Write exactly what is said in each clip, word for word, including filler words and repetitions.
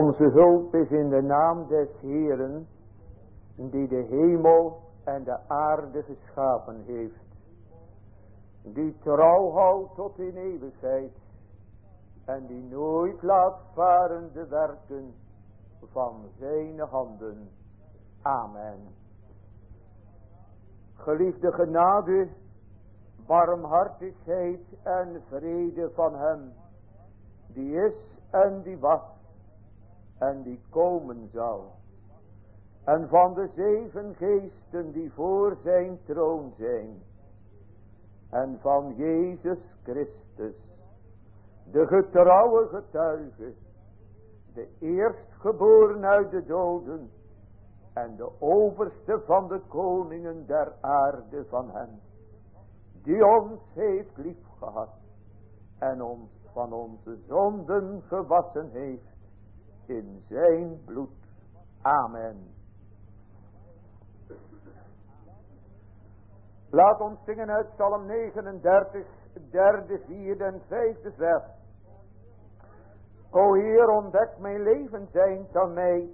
Onze hulp is in de naam des Heeren, die de hemel en de aarde geschapen heeft, die trouw houdt tot in eeuwigheid en die nooit laat varen de werken van zijn handen. Amen. Geliefde genade, barmhartigheid en vrede van hem, die is en die was en die komen zal, en van de zeven geesten die voor zijn troon zijn, en van Jezus Christus, de getrouwe getuige, de eerstgeboren uit de doden, en de overste van de koningen der aarde, van hem, die ons heeft liefgehad, en ons van onze zonden gewassen heeft in zijn bloed. Amen. Laat ons zingen uit Psalm negenendertig, derde, vierde en vijfde vers. O Heer, ontdek mijn leven zijn aan mij.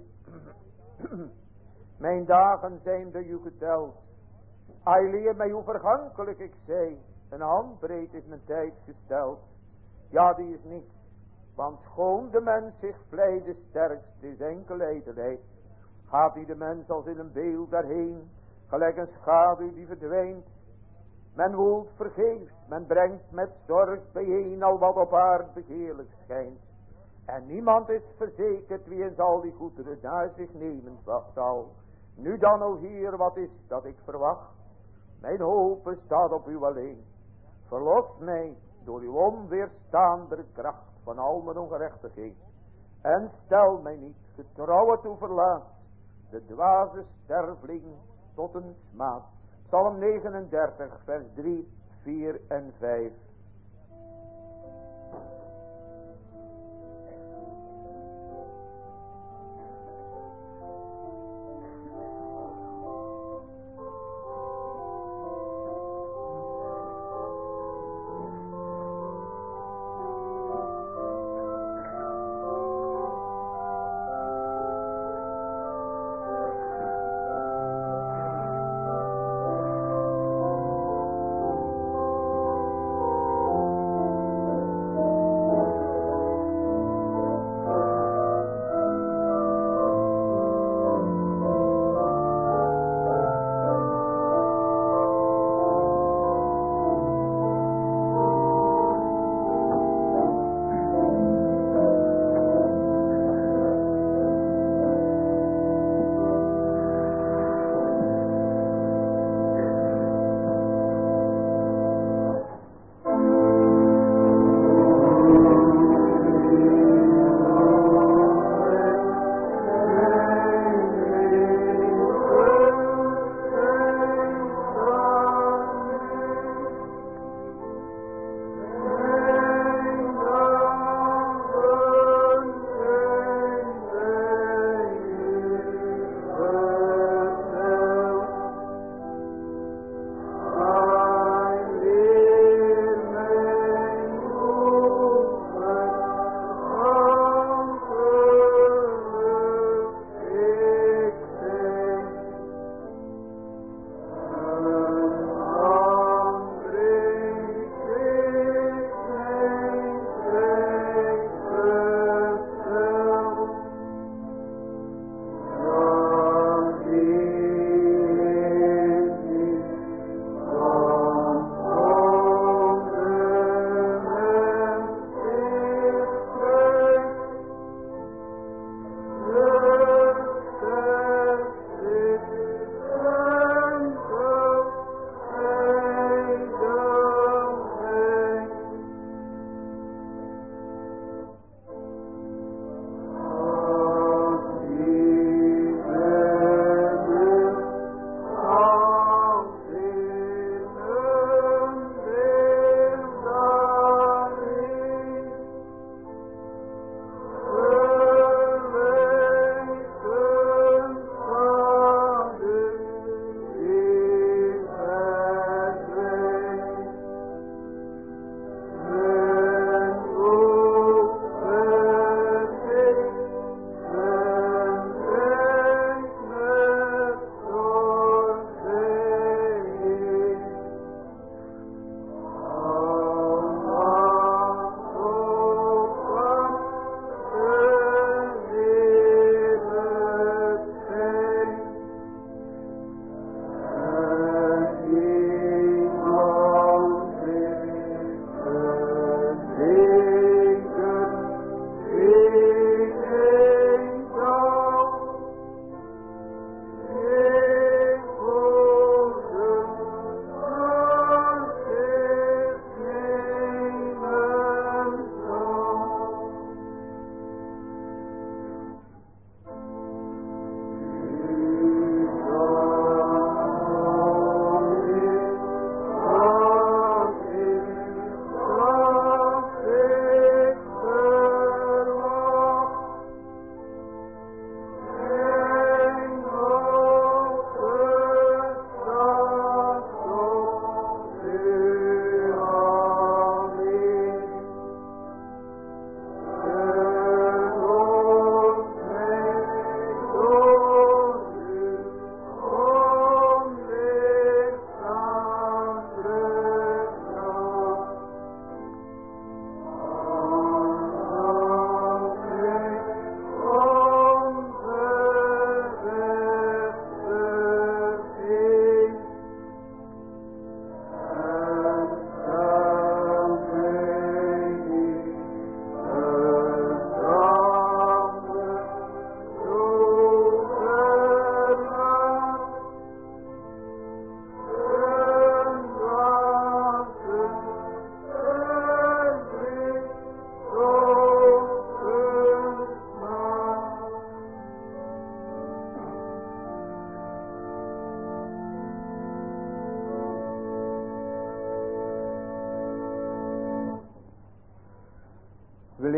Mijn dagen zijn door u geteld. Hij leer mij hoe vergankelijk ik zij. Een handbreed is mijn tijd gesteld. Ja, die is niet. Want schoon de mens zich vleide sterkst is enkel ijdelheid. Gaat die de mens als in een beeld daarheen, gelijk een schaduw die verdwijnt. Men woelt vergeefs, men brengt met zorg bijeen al wat op aard begeerlijk schijnt. En niemand is verzekerd wie eens al die goederen naar zich nemen zal. Nu dan, o Heer, wat is dat ik verwacht? Mijn hoop staat op u alleen. Verlos mij door uw onweerstaande kracht van al mijn ongerechtigheid. En stel mij niet getrouwen toe verlaat, de dwaze sterveling tot een smaad. Psalm negenendertig, vers drie, vier en vijf.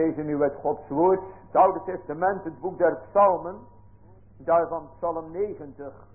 lezen nu het Gods woord, het Oude Testament, het boek der Psalmen, daarvan Psalm negentig.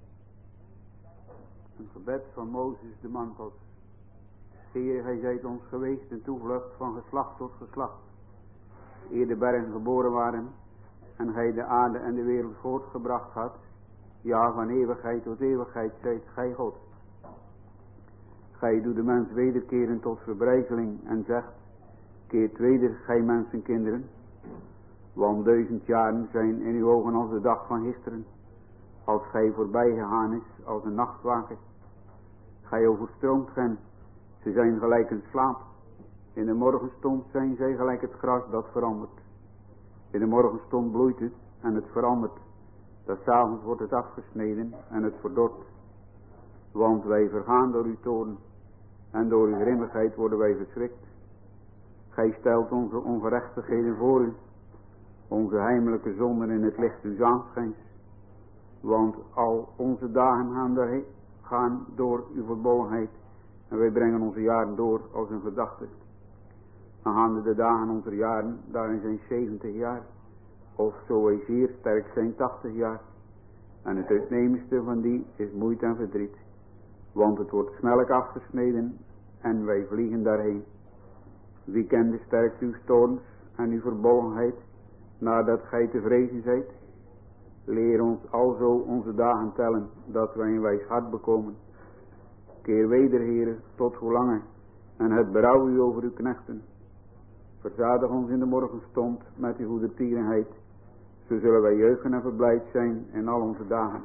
Een gebed van Mozes, de man Gods. Heer, gij zijt ons geweest een toevlucht van geslacht tot geslacht. Eer de bergen geboren waren en gij de aarde en de wereld voortgebracht had. Ja, van eeuwigheid tot eeuwigheid zijt gij God. Gij doet de mens wederkeren tot verbrijzeling en zegt, keert weder, gij mensenkinderen. Want duizend jaren zijn in uw ogen als de dag van gisteren. Als gij voorbij gegaan is als een nachtwaker. Gij overstroomt hen, ze zijn gelijk een slaap. In de morgenstond zijn zij gelijk het gras dat verandert. In de morgenstond bloeit het en het verandert. Dat 's avonds wordt het afgesneden en het verdort. Want wij vergaan door uw toorn en door uw grimmigheid worden wij verschrikt. Gij stelt onze ongerechtigheden voor u, onze heimelijke zonden in het licht uws aanschijns. Want al onze dagen gaan, daarheen, gaan door uw verborgenheid en wij brengen onze jaren door als een gedachte. Dan gaan de dagen onze jaren, daarin zijn zeventig jaar, of zo wij zeer sterk zijn tachtig jaar. En het uitnemendste van die is moeite en verdriet, want het wordt snellijk afgesneden en wij vliegen daarheen. Wie kent de sterkte uw toorns en uw verbolgenheid, nadat gij te vrezen zijt? Leer ons alzo onze dagen tellen, dat wij een wijs hart bekomen. Keer weder, Heere, tot hoe langer, en het berouw u over uw knechten. Verzadig ons in de morgenstond met uw goedertierenheid, zo zullen wij juichen en verblijd zijn in al onze dagen.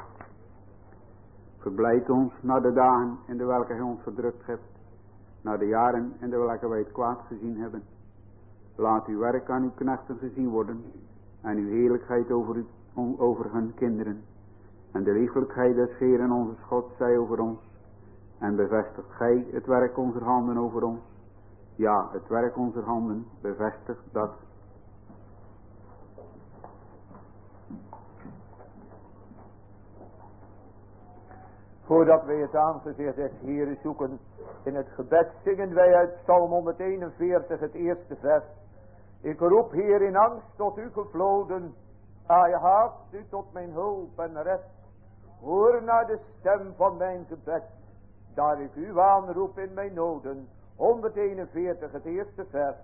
Verblijd ons naar de dagen in de welke gij ons verdrukt hebt, naar de jaren in de welke wij het kwaad gezien hebben. Laat uw werk aan uw knechten gezien worden, en uw heerlijkheid over, u, over hun kinderen. En de liefelijkheid des Heeren onze God zij over ons, en bevestigt gij het werk onze handen over ons. Ja, het werk onze handen bevestigt dat. Voordat wij het aangezicht des Heeren zoeken in het gebed, zingen wij uit Psalm honderdeenenveertig het eerste vers. Ik roep, Heer, in angst tot u gevloden. Hij haast u tot mijn hulp en red. Hoor naar de stem van mijn gebed, daar ik u aanroep in mijn noden. honderdeenenveertig het eerste vers.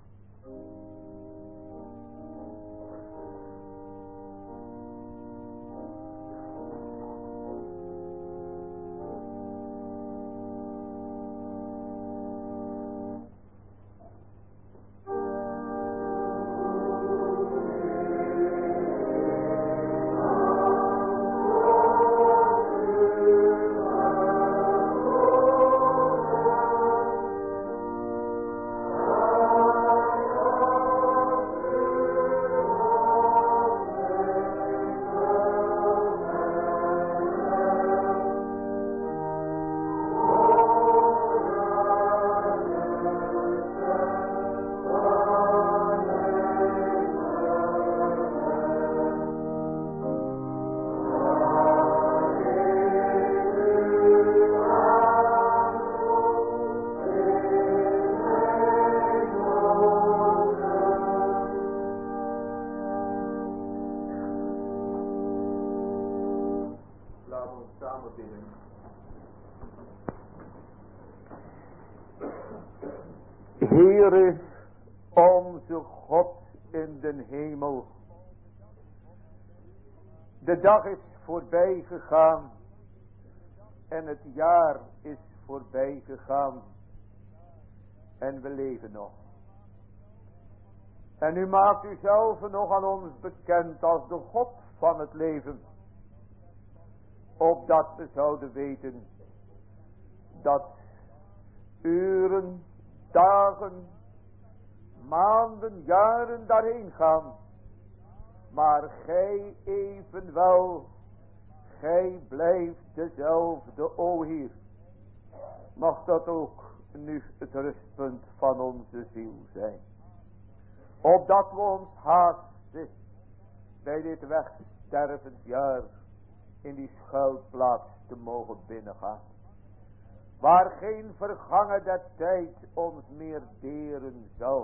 Heere, onze God in den hemel. De dag is voorbij gegaan en het jaar is voorbij gegaan en we leven nog. En u maakt uzelf nog aan ons bekend als de God van het leven, opdat we zouden weten dat uren, dagen, maanden, jaren daarheen gaan. Maar gij evenwel, gij blijft dezelfde, o Heer. Mag dat ook nu het rustpunt van onze ziel zijn. Opdat we ons haasten bij dit wegstervend jaar in die schuilplaats te mogen binnengaan. Waar geen vergangen der tijd ons meer deren zal.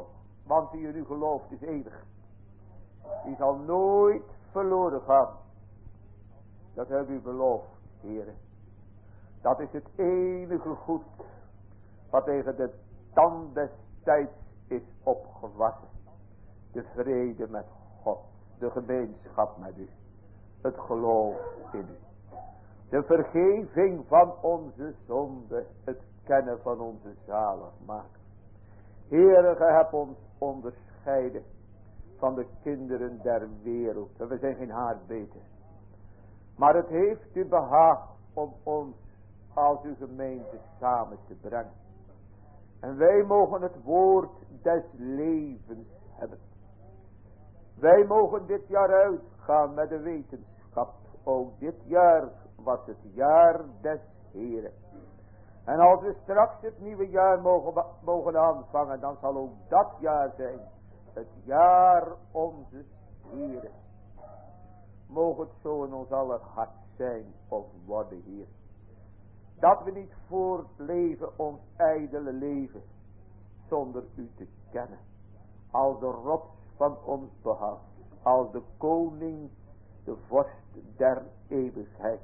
Want die in u gelooft is eeuwig. Die zal nooit verloren gaan. Dat heb u beloofd, heren. Dat is het enige goed wat tegen de tand des tijds is opgewassen. De vrede met God. De gemeenschap met u. Het geloof in u. De vergeving van onze zonde. Het kennen van onze zaligmaker. Heere, gij hebt ons onderscheiden van de kinderen der wereld. En we zijn geen haar beter. Maar het heeft u behaagd om ons als uw gemeente samen te brengen. En wij mogen het woord des levens hebben. Wij mogen dit jaar uitgaan met de wetenschap. Ook dit jaar was het jaar des Heren. En als we straks het nieuwe jaar mogen, mogen aanvangen, dan zal ook dat jaar zijn. Het jaar onze Heren. Mogen het zo in ons aller hart zijn of worden, Heer. Dat we niet voortleven ons ijdele leven zonder u te kennen. Als de rots van ons behoud. Als de koning, de vorst der eeuwigheid.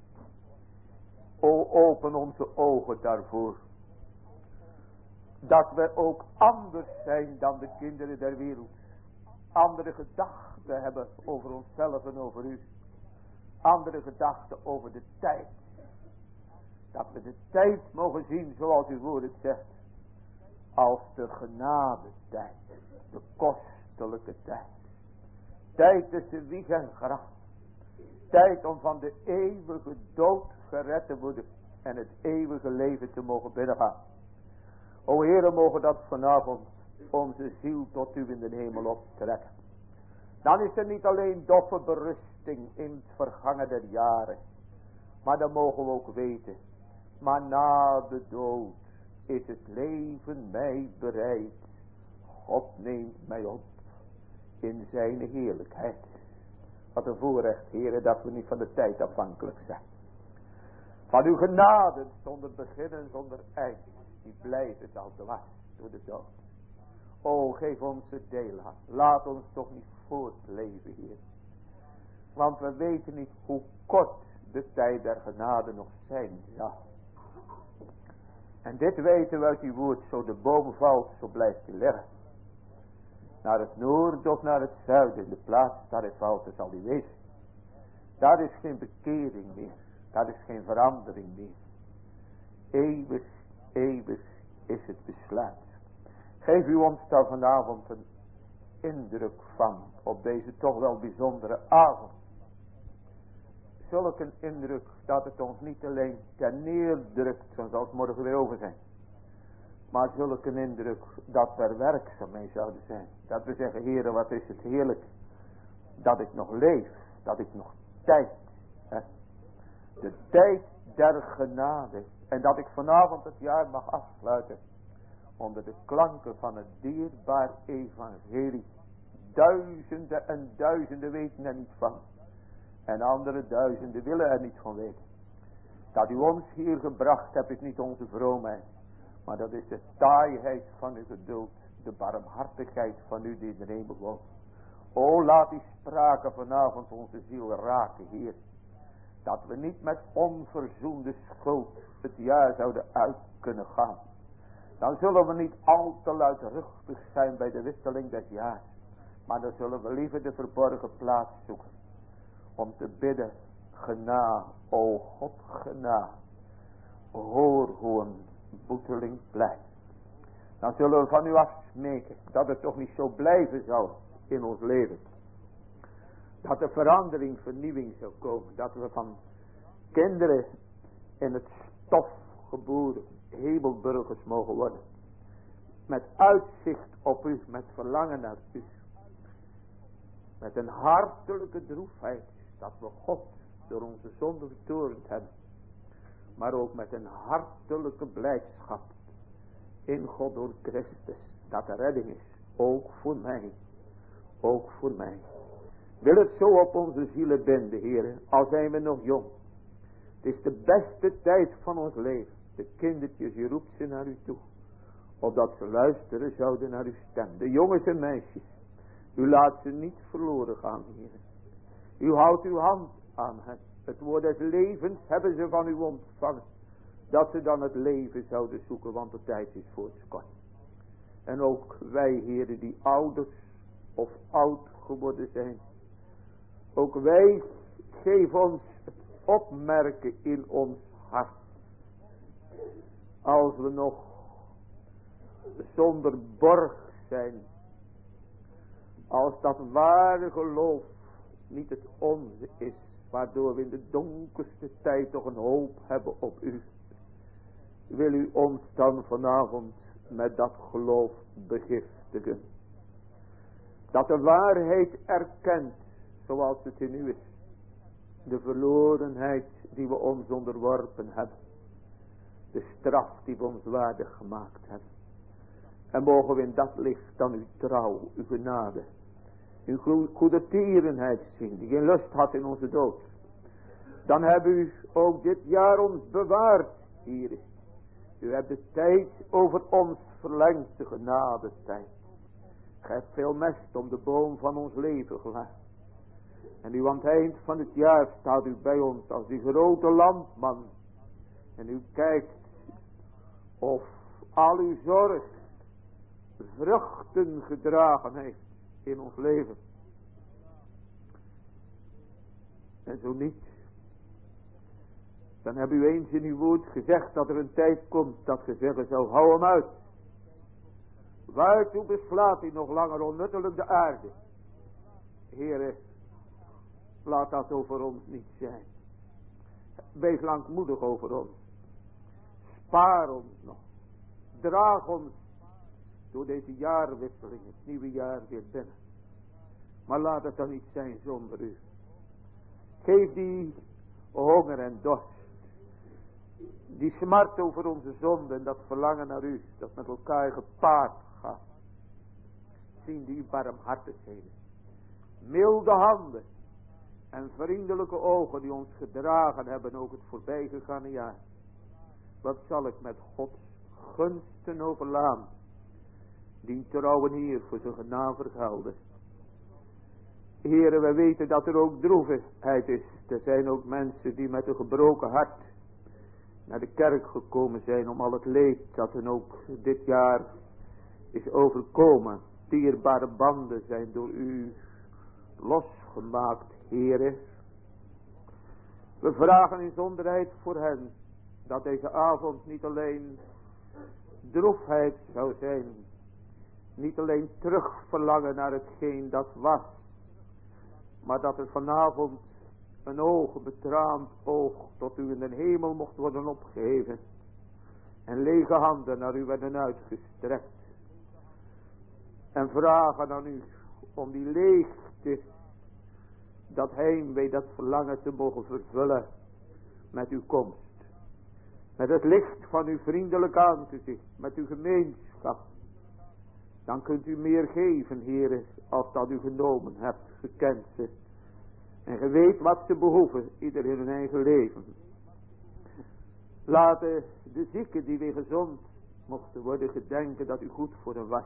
O, open onze ogen daarvoor. Dat we ook anders zijn dan de kinderen der wereld. Andere gedachten hebben over onszelf en over u. Andere gedachten over de tijd. Dat we de tijd mogen zien zoals uw woord het zegt. Als de genadetijd. De kostelijke tijd. Tijd tussen wieg en graf. Tijd om van de eeuwige dood gered te worden. En het eeuwige leven te mogen binnengaan. O Heere, mogen dat vanavond onze ziel tot u in de hemel optrekken. Dan is er niet alleen doffe berusting in het vergangen der jaren. Maar dan mogen we ook weten. Maar na de dood is het leven mij bereid. God neemt mij op in zijn heerlijkheid. Wat een voorrecht, Heere, dat we niet van de tijd afhankelijk zijn. Van uw genade zonder begin en zonder eind. Die blijven zal dwars door de dood. O, geef ons het deel aan. Laat ons toch niet voortleven, Heer. Want we weten niet hoe kort de tijd der genade nog zijn zal. En dit weten we uit uw woord. Zo de boom valt, zo blijft hij liggen. Naar het noorden of naar het zuiden. De plaats daar hij valt, daar zal hij wezen. Daar is geen bekering meer. Daar is geen verandering meer. Eeuwig, eeuwig is het besluit. Geef u ons daar vanavond een indruk van. Op deze toch wel bijzondere avond. Zulk een indruk dat het ons niet alleen ten neerdrukt. Zo zal het morgen weer over zijn. Maar zulk een indruk dat we er werkzaam mee zouden zijn. Dat we zeggen, Heere, wat is het heerlijk. Dat ik nog leef. Dat ik nog tijd. Hè? De tijd der genade. En dat ik vanavond het jaar mag afsluiten. Onder de klanken van het dierbaar evangelie. Duizenden en duizenden weten er niet van. En andere duizenden willen er niet van weten. Dat u ons hier gebracht hebt is niet onze vroomheid. Maar dat is de taaiheid van uw geduld. De barmhartigheid van u die in de hemel woont. O, laat die sprake vanavond onze ziel raken, Heer. Dat we niet met onverzoende schuld het jaar zouden uit kunnen gaan. Dan zullen we niet al te luidruchtig zijn bij de wisseling des jaars. Maar dan zullen we liever de verborgen plaats zoeken. Om te bidden, genade, o God, genade. Hoor hoe een boeteling blijft. Dan zullen we van u afsmeken dat het toch niet zo blijven zal in ons leven. Dat er verandering, vernieuwing zou komen. Dat we van kinderen in het stof geboren hemelburgers mogen worden. Met uitzicht op u, met verlangen naar u. Met een hartelijke droefheid dat we God door onze zonde vertoornd hebben. Maar ook met een hartelijke blijdschap in God door Christus. Dat er redding is. Ook voor mij. Ook voor mij. Wil het zo op onze zielen binden, heren. Al zijn we nog jong. Het is de beste tijd van ons leven. De kindertjes, je roept ze naar u toe. opdat ze luisteren zouden naar uw stem. De jongens en meisjes, u laat ze niet verloren gaan, Heer. U houdt uw hand aan hen. Het woord des levens hebben ze van u ontvangen. Dat ze dan het leven zouden zoeken, want de tijd is voortskort. En ook wij, heren, die ouders of oud geworden zijn. Ook wij, geef ons het opmerken in ons hart. Als we nog zonder borg zijn. Als dat ware geloof niet het onze is. Waardoor we in de donkerste tijd toch een hoop hebben op u. Wil u ons dan vanavond met dat geloof begiftigen. Dat de waarheid erkent zoals het in u is. De verlorenheid die we ons onderworpen hebben. De straf die we ons waardig gemaakt hebben. En mogen we in dat licht dan uw trouw, uw genade, uw goedertierenheid zien, die geen lust had in onze dood. Dan hebben u ook dit jaar ons bewaard, Heer. U hebt de tijd over ons verlengd, de genade tijd. Gij hebt veel mest om de boom van ons leven gelegd. En u aan het eind van het jaar staat u bij ons als die grote landman. En u kijkt of al uw zorg vruchten gedragen heeft in ons leven. En zo niet. Dan heb u eens in uw woord gezegd dat er een tijd komt dat ge zeggen zou, hou hem uit. Waartoe beslaat hij nog langer onnuttelijk de aarde? Heere, laat dat over ons niet zijn. Wees langmoedig over ons. Spaar ons nog. Draag ons door deze jaarwisseling, het nieuwe jaar weer binnen. Maar laat het dan niet zijn zonder u. Geef die honger en dorst. Die smart over onze zonde en dat verlangen naar u. Dat met elkaar gepaard gaat. Zien die barmhartigheden. Milde handen. En vriendelijke ogen die ons gedragen hebben ook het voorbijgegane jaar. Wat zal ik met Gods gunsten overlaan. Die trouwen hier voor zijn genade vergelden. Heren, wij weten dat er ook droevigheid is. Er zijn ook mensen die met een gebroken hart naar de kerk gekomen zijn om al het leed dat hen ook dit jaar is overkomen. Dierbare banden zijn door u losgemaakt, Heren. We vragen in zonderheid voor hen dat deze avond niet alleen droefheid zou zijn. Niet alleen terugverlangen naar hetgeen dat was. Maar dat er vanavond een oog, betraand oog, tot u in de hemel mocht worden opgeheven. En lege handen naar u werden uitgestrekt. En vragen aan u om die leegte, dat heimwee, dat verlangen te mogen vervullen met uw komst. Met het licht van uw vriendelijk aangezicht, met uw gemeenschap. Dan kunt u meer geven, Heere, als dat u genomen hebt, gekend ze. En ge weet wat ze behoeven, ieder in hun eigen leven. Laten de zieken die weer gezond mochten worden gedenken dat u goed voor hen was.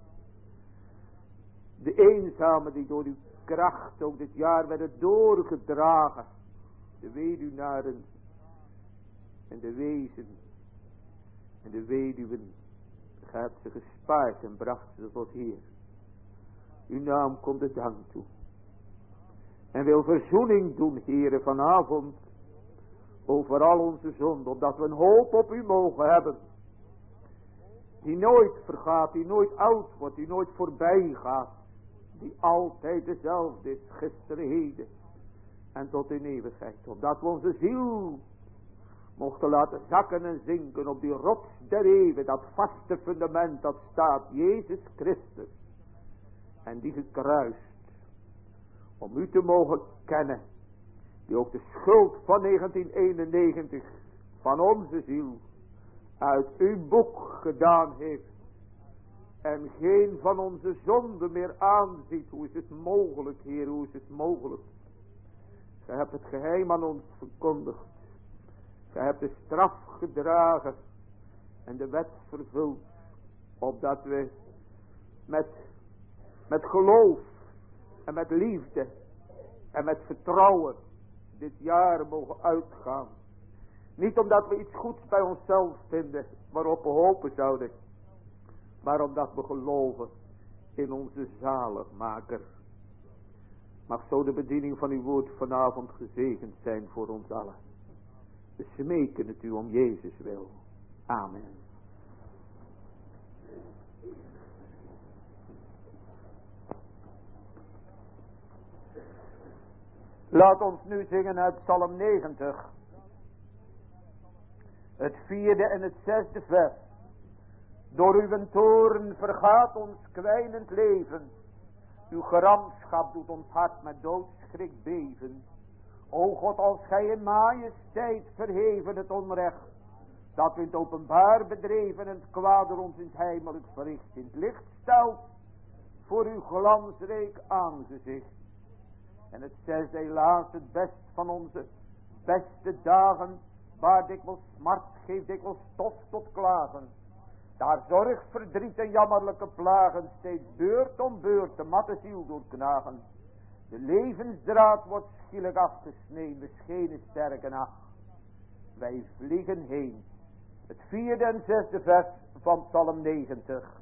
De eenzamen die door uw kracht ook dit jaar werden doorgedragen. De weduwnaren en de wezen en de weduwen. Ge hebt ze gespaard en bracht ze tot hier. Uw naam komt de dank toe. En wil verzoening doen, Heere, vanavond. Over al onze zonden. Opdat we een hoop op u mogen hebben. Die nooit vergaat. Die nooit oud wordt. Die nooit voorbij gaat. Die altijd dezelfde is. Gisteren, heden. En tot in eeuwigheid. Opdat we onze ziel mochten laten zakken en zinken op die rots der eeuwen. Dat vaste fundament dat staat. Jezus Christus. En die gekruist. Om u te mogen kennen. Die ook de schuld van negentien eenennegentig. Van onze ziel. Uit uw boek gedaan heeft. En geen van onze zonden meer aanziet. Hoe is het mogelijk, Heer? Hoe is het mogelijk? Gij hebt het geheim aan ons verkondigd. Gij hebt de straf gedragen. En de wet vervuld. Opdat we met, met geloof en met liefde en met vertrouwen dit jaar mogen uitgaan. Niet omdat we iets goeds bij onszelf vinden waarop we hopen zouden. Maar omdat we geloven in onze zaligmaker. Mag zo de bediening van uw woord vanavond gezegend zijn voor ons allen. We smeken het u om Jezus wil. Amen. Laat ons nu zingen uit Psalm negentig. Het vierde en het zesde vers. Door uw toorn vergaat ons kwijnend leven. Uw gramschap doet ons hart met doodschrik beven. O God, als gij in majesteit verheven het onrecht, dat u het openbaar bedreven en het kwaad door ons in het heimelijk verricht in het licht stelt, voor uw glansrijk aangezicht. En het zesde, helaas het best van onze beste dagen, waar dikwijls smart geeft, dikwijls stof tot klagen. Daar zorg, verdriet en jammerlijke plagen steeds beurt om beurt de matte ziel doorknagen. De levensdraad wordt schielijk afgesneden, schenen sterke nacht. Wij vliegen heen. Het vierde en zesde vers van Psalm negentig.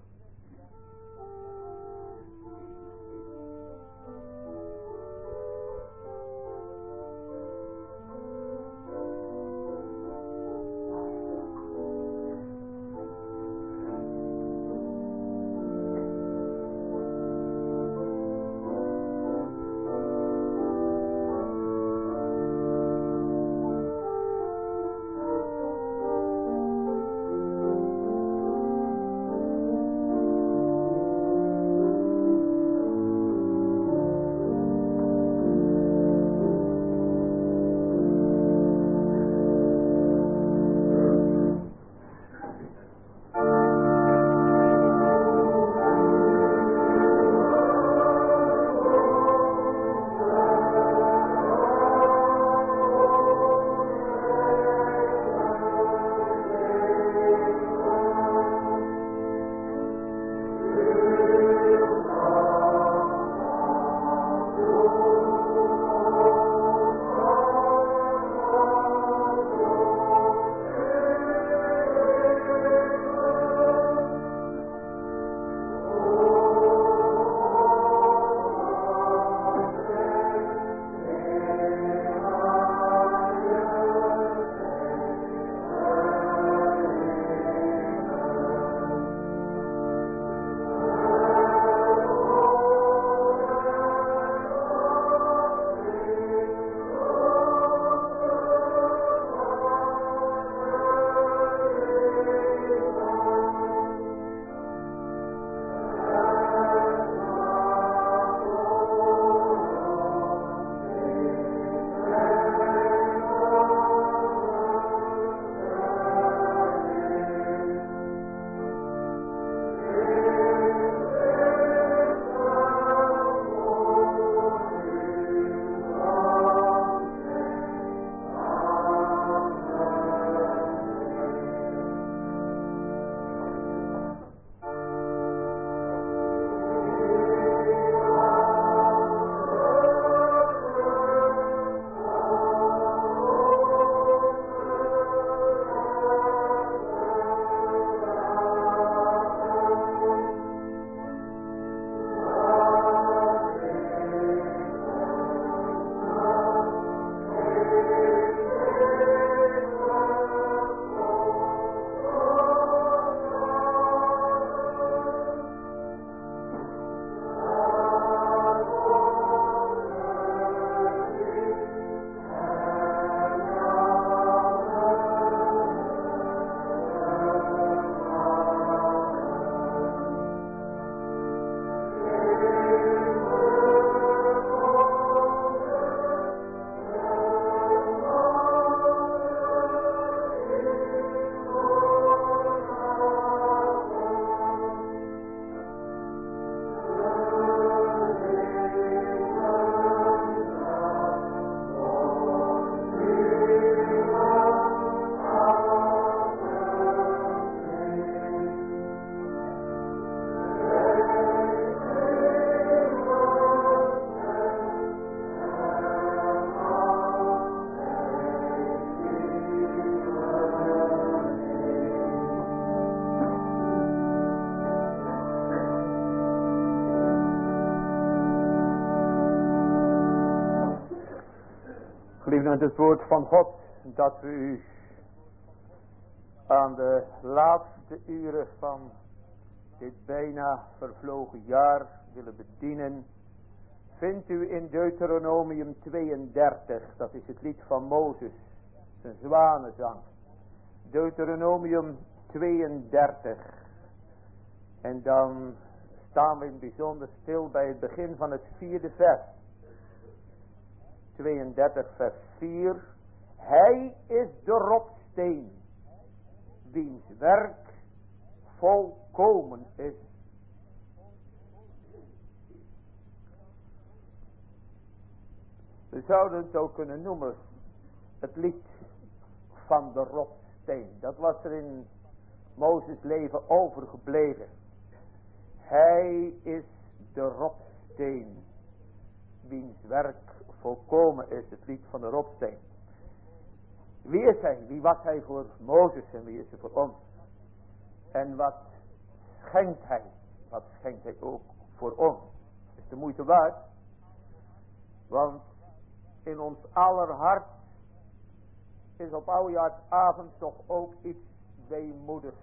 Zegenend het woord van God, dat we u aan de laatste uren van dit bijna vervlogen jaar willen bedienen. Vindt u in Deuteronomium tweeëndertig, dat is het lied van Mozes, zijn zwanenzang. Deuteronomium tweeëndertig. En dan staan we in het bijzonder stil bij het begin van het vierde vers. tweeëndertig vers vier. Hij is de rotsteen, wiens werk volkomen is. We zouden het ook kunnen noemen het lied van de rotsteen. Dat was er in Mozes leven overgebleven. Hij is de rotsteen, wiens werk volkomen is, het lied van de rotsteen. Wie is hij? Wie was hij voor Mozes en wie is hij voor ons? En wat schenkt hij? Wat schenkt hij ook voor ons? Is de moeite waard? Want in ons aller hart is op oudejaarsavond toch ook iets weemoedigs.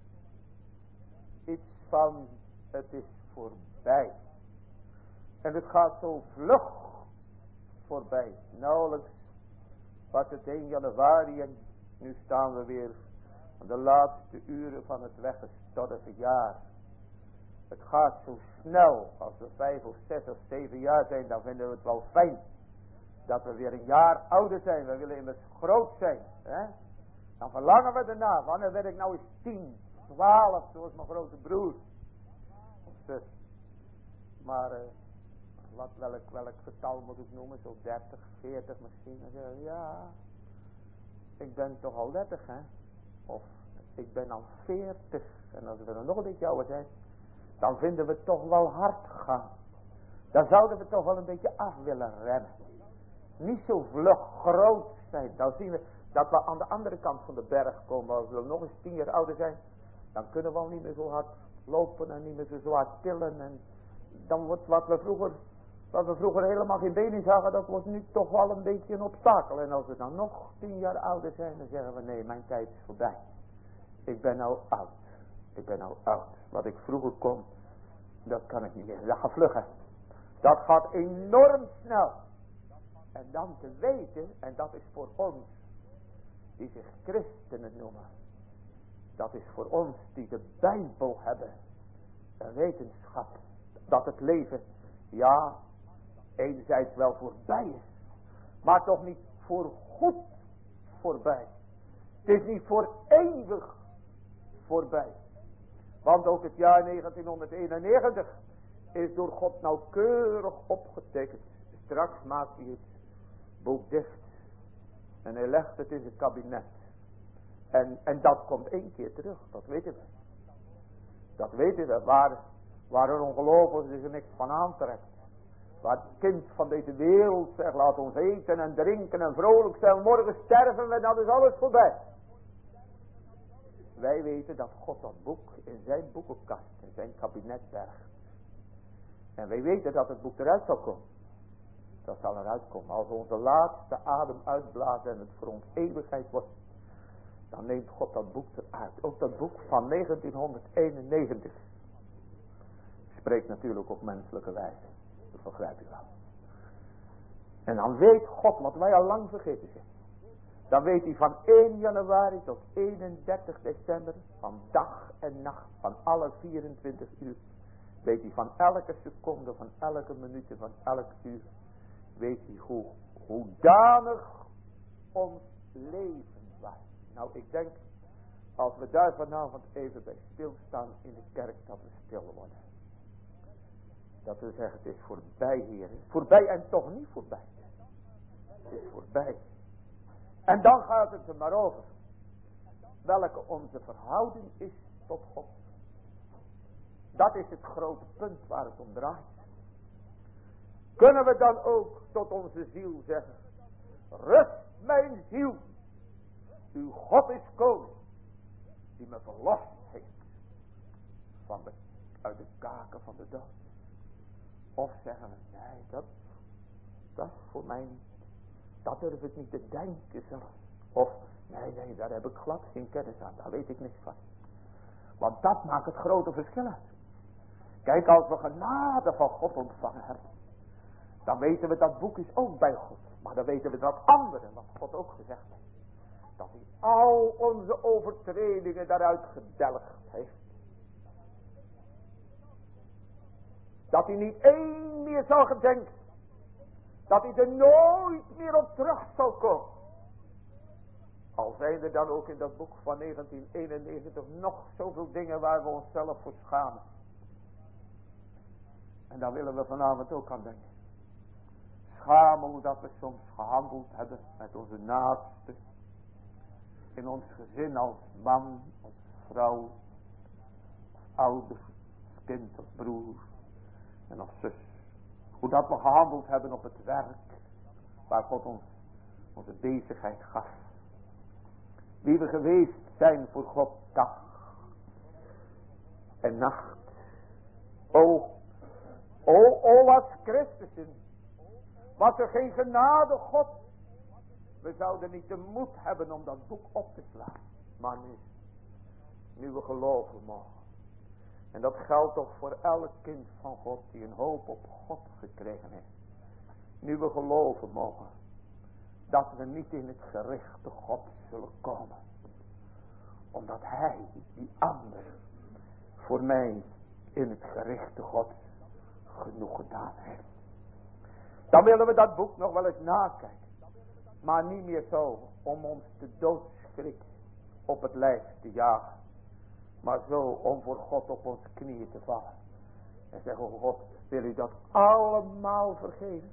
Iets van het is voorbij. En het gaat zo vlug voorbij. Nauwelijks was het één januari en nu staan we weer aan de laatste uren van het weggestorven jaar. Het gaat zo snel. Als we vijf of zes of zeven jaar zijn, dan vinden we het wel fijn dat we weer een jaar ouder zijn. We willen immers groot zijn. Hè? Dan verlangen we erna. Wanneer werd ik nou eens tien, twaalf, zoals mijn grote broer of zus. Maar uh, wat, welk, welk getal moet ik noemen? Zo dertig, veertig misschien. Dan zeggen we, ja, ik ben toch al dertig, hè? Of ik ben al veertig. En als we dan nog een beetje ouder zijn, dan vinden we het toch wel hard gaan. Dan zouden we toch wel een beetje af willen rennen. Niet zo vlug groot zijn. Dan zien we dat we aan de andere kant van de berg komen. Als we nog eens tien jaar ouder zijn, dan kunnen we al niet meer zo hard lopen en niet meer zo hard tillen. En dan wordt wat we vroeger, wat we vroeger helemaal geen benen zagen, dat wordt nu toch wel een beetje een obstakel. En als we dan nog tien jaar ouder zijn, dan zeggen we nee, mijn tijd is voorbij. Ik ben nou oud. Ik ben nou oud. Wat ik vroeger kon, dat kan ik niet meer. Dat gaat vluggen. Dat gaat enorm snel. En dan te weten, en dat is voor ons, die zich christenen noemen. Dat is voor ons die de Bijbel hebben. Een wetenschap. Dat het leven, ja, enerzijds wel voorbij is. Maar toch niet voor goed voorbij. Het is niet voor eeuwig voorbij. Want ook het jaar negentienhonderdeenennegentig is door God nauwkeurig opgetekend. Straks maakt hij het boek dicht. En hij legt het in zijn kabinet. En, en dat komt één keer terug. Dat weten we. Dat weten we. Waar, waar een ongelovige zich er niks van aantrekt. Waar het kind van deze wereld zegt, laat ons eten en drinken en vrolijk zijn. Morgen sterven we, dat is alles voorbij. Wij weten dat God dat boek in zijn boekenkast, in zijn kabinet bergt. En wij weten dat het boek eruit zal komen. Dat zal eruit komen. Als we onze laatste adem uitblazen en het voor ons eeuwigheid wordt, dan neemt God dat boek eruit. Ook dat boek van negentienhonderdeenennegentig spreekt natuurlijk op menselijke wijze. Dat begrijp je wel. En dan weet God wat wij al lang vergeten zijn. Dan weet hij van één januari tot eenendertig december, van dag en nacht, van alle vierentwintig uur. Weet hij van elke seconde, van elke minuut, van elk uur. Weet hij hoe, hoedanig ons leven was. Nou, ik denk, als we daar vanavond even bij stilstaan in de kerk, dat we stil worden. Dat we zeggen, het is voorbij, Heer. Voorbij en toch niet voorbij. Het is voorbij. En dan gaat het er maar over. Welke onze verhouding is tot God. Dat is het grote punt waar het om draait. Kunnen we dan ook tot onze ziel zeggen, rust mijn ziel. Uw God is koning. Die me verlost heeft. Van de, uit de kaken van de dood. Of zeggen we, nee, dat, dat is voor mij niet. Dat durf ik niet te denken zelf. Of, nee, nee, daar heb ik glad geen kennis aan. Daar weet ik niks van. Want dat maakt het grote verschil uit. Kijk, als we genade van God ontvangen hebben, dan weten we dat boek is ook bij God. Maar dan weten we dat anderen, wat God ook gezegd heeft, dat hij al onze overtredingen daaruit gedelgd heeft. Dat hij niet één meer zal gedenken. Dat hij er nooit meer op terug zal komen. Al zijn er dan ook in dat boek van negentien eenennegentig nog zoveel dingen waar we onszelf voor schamen. En daar willen we vanavond ook aan denken. Schamen omdat we soms gehandeld hebben met onze naasten. In ons gezin als man, als vrouw, als ouder, als kind, als broer en als zus. Hoe dat we gehandeld hebben op het werk waar God ons onze bezigheid gaf. Wie we geweest zijn voor God dag en nacht. O, o, o was Christus in. Was er geen genade God. We zouden niet de moed hebben om dat boek op te slaan. Maar nu, nu we geloven mogen. En dat geldt toch voor elk kind van God die een hoop op God gekregen heeft. Nu we geloven mogen. Dat we niet in het gerichte God zullen komen. Omdat hij, die ander, voor mij in het gerichte God genoeg gedaan heeft. Dan willen we dat boek nog wel eens nakijken. Maar niet meer zo om ons de doodschrik op het lijf te jagen. Maar zo om voor God op onze knieën te vallen. En zeggen, oh God, wil u dat allemaal vergeven?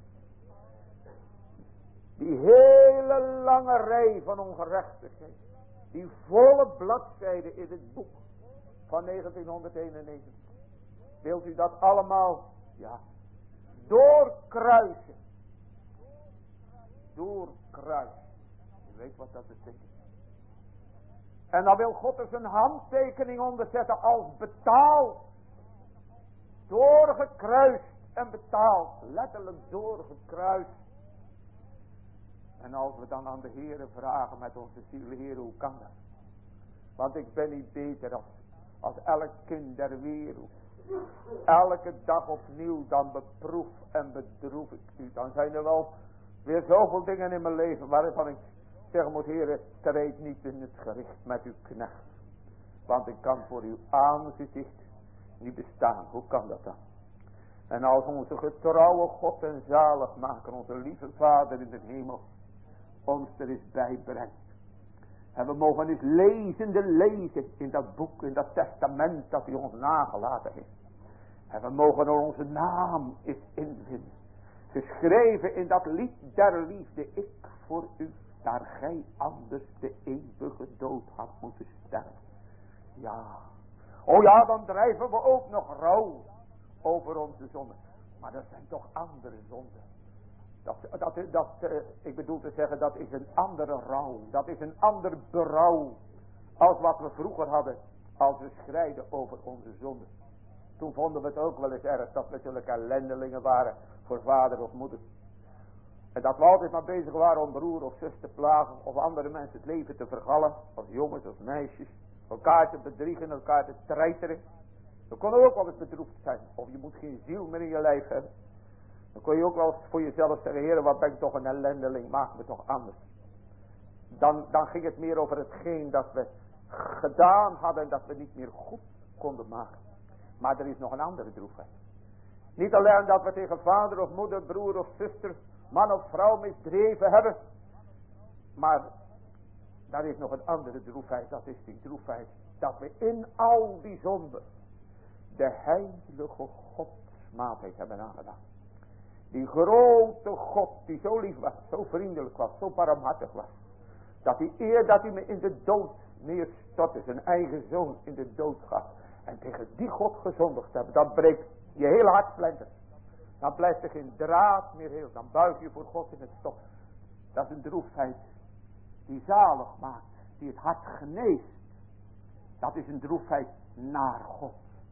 Die hele lange rij van ongerechtigheid. Die volle bladzijde in het boek van negentien eenennegentig. Wilt u dat allemaal, ja, doorkruisen? Doorkruisen. U weet wat dat betekent. En dan wil God er zijn handtekening onder zetten als betaald. Doorgekruist en betaald. Letterlijk doorgekruist. En als we dan aan de Heere vragen met onze ziel, Heer, hoe kan dat? Want ik ben niet beter als, als elk kind der wereld. Elke dag opnieuw dan beproef en bedroef ik u. Dan zijn er wel weer zoveel dingen in mijn leven waarvan ik zeggen moet, Heere, treed niet in het gericht met uw knecht. Want ik kan voor uw aangezicht niet bestaan. Hoe kan dat dan? En als onze getrouwe God en zaligmaker, onze lieve Vader in de hemel, ons er eens bij brengt. En we mogen eens lezende lezen in dat boek, in dat testament dat hij ons nagelaten heeft. En we mogen er onze naam eens invinden. Geschreven in dat lied der liefde, ik voor u, daar gij anders de eeuwige dood had moeten sterven. Ja, oh ja, dan drijven we ook nog rouw over onze zonden. Maar dat zijn toch andere zonden. Dat, dat, dat, uh, ik bedoel te zeggen, dat is een andere rouw. Dat is een ander berouw. Als wat we vroeger hadden. Als we schrijden over onze zonden. Toen vonden we het ook wel eens erg dat we zulke ellendelingen waren. Voor vader of moeder. En dat we altijd maar bezig waren om broer of zus te plagen. Of andere mensen het leven te vergallen. Als jongens of meisjes. Elkaar te bedriegen, elkaar te treiteren. Dan kon ook wel eens bedroefd zijn. Of je moet geen ziel meer in je lijf hebben. Dan kon je ook wel voor jezelf zeggen, Heer, wat ben ik toch een ellendeling, maak me toch anders. Dan, dan ging het meer over hetgeen dat we gedaan hadden en dat we niet meer goed konden maken. Maar er is nog een andere droefheid. Niet alleen dat we tegen vader of moeder, broer of zuster, man of vrouw misdreven hebben. Maar daar is nog een andere droefheid, dat is die droefheid. Dat we in al die zonden de heilige godsmaatheid hebben aangedaan. Die grote God die zo lief was, zo vriendelijk was, zo barmhartig was. Dat hij eer dat hij me in de dood neerstortte, zijn eigen zoon in de dood gaf. En tegen die God gezondigd hebben, dan breekt je hele hart splinter. Dan blijft er geen draad meer heel, dan buig je voor God in het stof. Dat is een droefheid die zalig maakt, die het hart geneest. Dat is een droefheid naar God.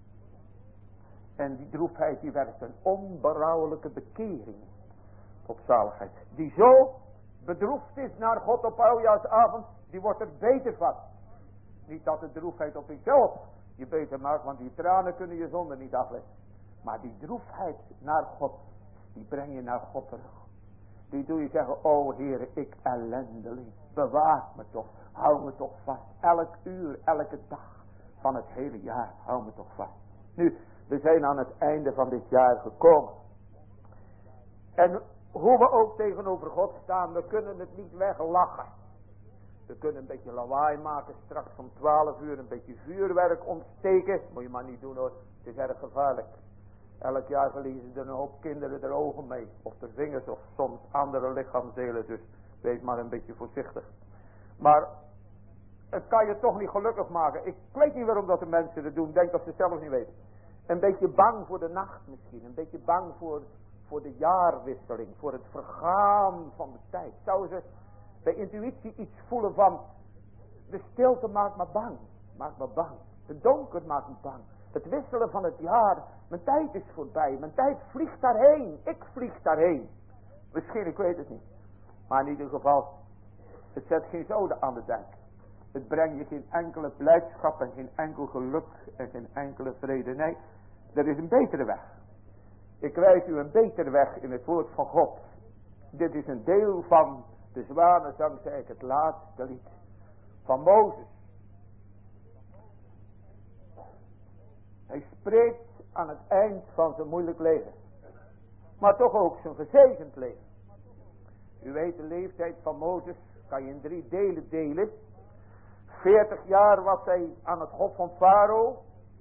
En die droefheid die werkt een onberouwelijke bekering tot zaligheid. Die zo bedroefd is naar God op oudejaarsavond, die wordt er beter van. Niet dat de droefheid op zichzelf je beter maakt, want die tranen kunnen je zonde niet afleggen. Maar die droefheid naar God, die breng je naar God terug. Die doe je zeggen, o Heere, ik ellendeling, bewaar me toch, hou me toch vast. Elk uur, elke dag van het hele jaar, hou me toch vast. Nu, we zijn aan het einde van dit jaar gekomen. En hoe we ook tegenover God staan, we kunnen het niet weglachen. We kunnen een beetje lawaai maken, straks om twaalf uur een beetje vuurwerk ontsteken. Moet je maar niet doen hoor, het is erg gevaarlijk. Elk jaar verliezen er een hoop kinderen de ogen mee. Of de vingers of soms andere lichaamsdelen. Dus wees maar een beetje voorzichtig. Maar het kan je toch niet gelukkig maken. Ik weet niet waarom dat de mensen het doen. Denk dat ze het zelf niet weten. Een beetje bang voor de nacht misschien. Een beetje bang voor, voor de jaarwisseling. Voor het vergaan van de tijd. Zouden ze bij intuïtie iets voelen van... De stilte maakt me bang. Maakt me bang. Het donker maakt me bang. Het wisselen van het jaar. Mijn tijd is voorbij. Mijn tijd vliegt daarheen. Ik vlieg daarheen. Misschien, ik weet het niet. Maar in ieder geval. Het zet geen zoden aan de dijk. Het brengt je geen enkele blijdschap. En geen enkel geluk. En geen enkele vrede. Nee. Er is een betere weg. Ik wijs u een betere weg in het woord van God. Dit is een deel van de zwanenzang. Zei ik het laatste lied. Van Mozes. Hij spreekt aan het eind van zijn moeilijk leven. Maar toch ook zijn gezegend leven. U weet de leeftijd van Mozes. Kan je in drie delen delen. veertig jaar was hij aan het hof van Farao.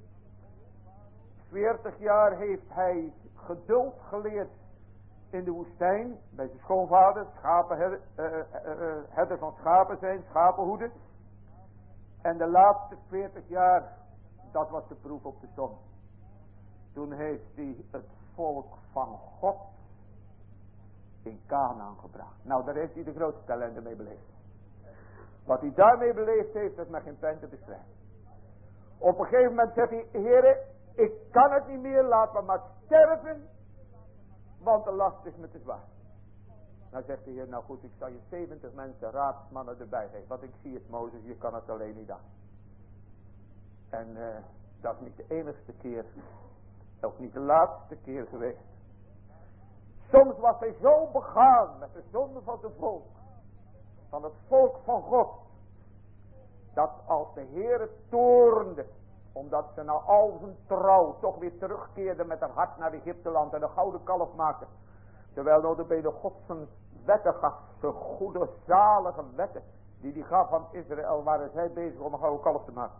veertig jaar heeft hij geduld geleerd in de woestijn. Bij zijn schoonvader. Schapenherder uh, uh, uh, van schapen zijn. Schapenhoeden. En de laatste veertig jaar. Dat was de proef op de som. Toen heeft hij het volk van God in Kanaan gebracht. Nou, daar heeft hij de grootste ellende mee beleefd. Wat hij daarmee beleefd heeft, dat is met geen pen te beschrijven. Op een gegeven moment zegt hij, Heere, ik kan het niet meer, laat me maar sterven, want de last is me te zwaar. Nou zegt de Heer, nou goed, ik zal je zeventig mensen, raadsmannen erbij geven. Want ik zie het, Mozes, je kan het alleen niet aan. En uh, dat is niet de enigste keer, ook niet de laatste keer geweest. Soms was hij zo begaan met de zonde van het volk, van het volk van God, dat als de Heer toornde, omdat ze na al zijn trouw toch weer terugkeerden met haar hart naar Egypteland en een gouden kalf maakten, terwijl notabene God zijn wetten gaf, zijn goede zalige wetten, die hij gaf aan Israël, waren zij bezig om een gouden kalf te maken.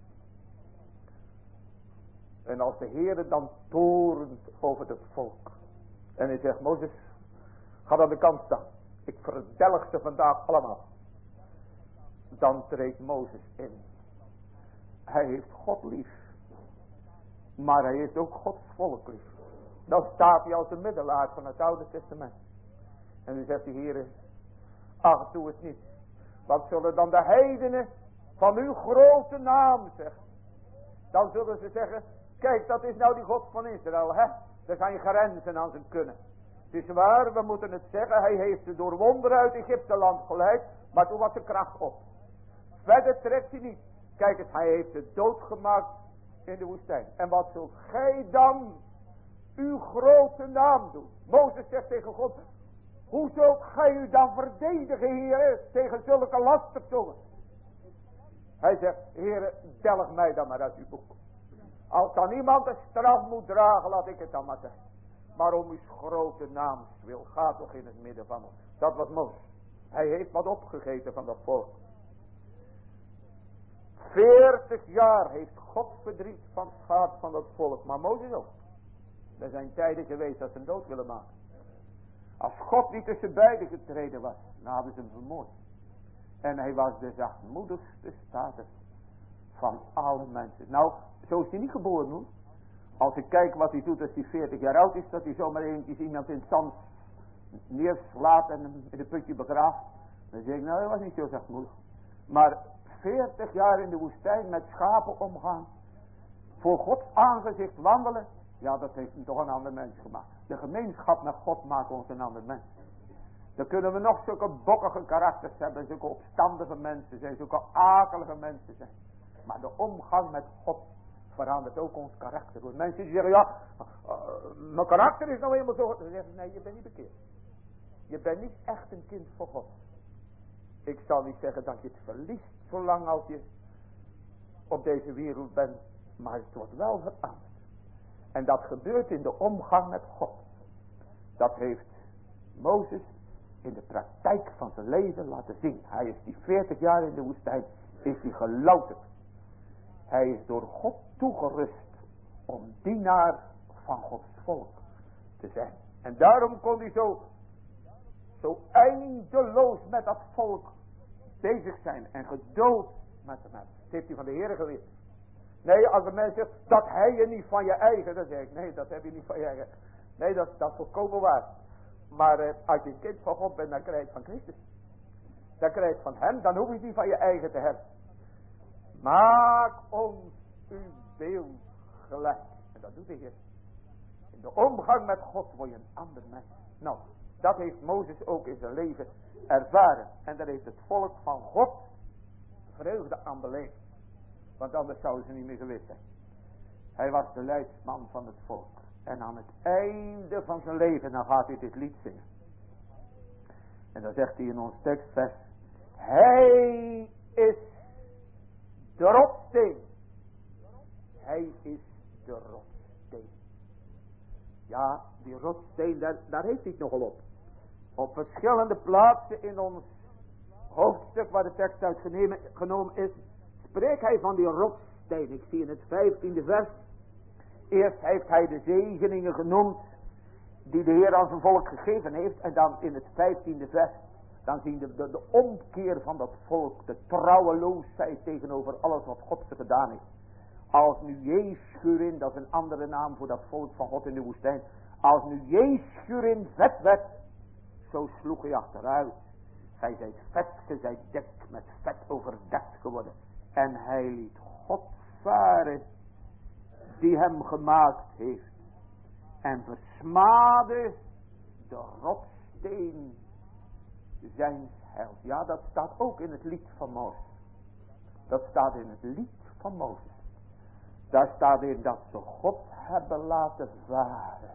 En als de Heer dan toornt over het volk. En hij zegt, Mozes, ga aan de kant staan. Ik verdelg ze vandaag allemaal. Dan treedt Mozes in. Hij heeft God lief. Maar hij heeft ook Gods volk lief. Dan staat hij als de middelaar van het Oude Testament. En dan zegt de Heer, ach, doe het niet. Wat zullen dan de heidenen van uw grote naam zeggen? Dan zullen ze zeggen, kijk, dat is nou die God van Israël, hè? Er zijn grenzen aan zijn kunnen. Het is waar, we moeten het zeggen, hij heeft ze door wonderen uit Egypteland geleid, maar toen was de kracht op. Verder trekt hij niet. Kijk eens, hij heeft het doodgemaakt in de woestijn. En wat zult gij dan uw grote naam doen? Mozes zegt tegen God, hoe zult gij u dan verdedigen, Heer, tegen zulke lastertongen? Hij zegt, Heer, delg mij dan maar uit uw boek. Als dan iemand een straf moet dragen, laat ik het dan maar zeggen. Maar om uw grote naam wil, ga toch in het midden van ons. Dat was Mozes. Hij heeft wat opgegeten van dat volk. Veertig jaar heeft God verdriet van het schaap van dat volk. Maar Mozes ook. Er zijn tijden geweest dat ze hem dood willen maken. Als God niet tussen beiden getreden was, dan hadden ze hem vermoord. En hij was de zachtmoedigste, staat er, van alle mensen. Nou, zo is hij niet geboren hoor. Als ik kijk wat hij doet als hij veertig jaar oud is, dat hij zomaar eventjes iemand in het zand neerslaat en hem in een putje begraaft. Dan zeg ik, nou, hij was niet zo zachtmoedig. Maar veertig jaar in de woestijn met schapen omgaan, voor Gods aangezicht wandelen, ja, dat heeft hem toch een ander mens gemaakt. De gemeenschap met God maakt ons een ander mens. Dan kunnen we nog zulke bokkige karakters hebben, zulke opstandige mensen zijn, zulke akelige mensen zijn. Maar de omgang met God verandert ook ons karakter. Want mensen die zeggen, ja, uh, mijn karakter is nou helemaal zo. Dan zeggen ze, nee, je bent niet bekeerd. Je bent niet echt een kind van God. Ik zal niet zeggen dat je het verliest, zolang als je op deze wereld bent. Maar het wordt wel veranderd. En dat gebeurt in de omgang met God. Dat heeft Mozes in de praktijk van zijn leven laten zien. Hij is die veertig jaar in de woestijn, is hij gelouterd. Hij is door God toegerust om dienaar van Gods volk te zijn. En daarom kon hij zo, zo eindeloos met dat volk bezig zijn en geduld met hem hebben. Dat heeft hij van de Heer geleerd. Nee, als een mens zegt, dat hij je niet van je eigen, dan zeg ik, nee, dat heb je niet van je eigen. Nee, dat, dat is volkomen waar. Maar eh, als je een kind van God bent, dan krijg je het van Christus. Dan krijg je het van hem, dan hoef je het niet van je eigen te hebben. Maak ons uw beeld gelijk. En dat doet de Heer. In de omgang met God word je een ander mens. Nou, dat heeft Mozes ook in zijn leven ervaren. En daar heeft het volk van God vreugde aan beleefd. Want anders zouden ze niet meer geweest zijn. Hij was de leidsman van het volk. En aan het einde van zijn leven, dan gaat hij dit lied zingen. En dan zegt hij in ons tekstvers. Hij is de rotssteen. Hij is de rotssteen. Ja, die rotssteen, daar, daar heeft hij het nogal op. Op verschillende plaatsen in ons hoofdstuk waar de tekst uit genomen is, spreekt hij van die rotssteen. Ik zie in het vijftiende vers. Eerst heeft hij de zegeningen genoemd die de Heer aan zijn volk gegeven heeft. En dan in het vijftiende vers, dan zien we de, de omkeer van dat volk, de trouweloosheid tegenover alles wat God ze gedaan heeft. Als nu Jeschurin, dat is een andere naam voor dat volk van God in de woestijn. Als nu Jeschurin vet werd, zo sloeg hij achteruit. Hij zei vet, ge zijt dik met vet overdekt geworden. En hij liet God varen die hem gemaakt heeft. En versmaadde de rotsteen zijn heil. Ja, dat staat ook in het lied van Mozes. Dat staat in het lied van Mozes. Daar staat in dat ze God hebben laten varen.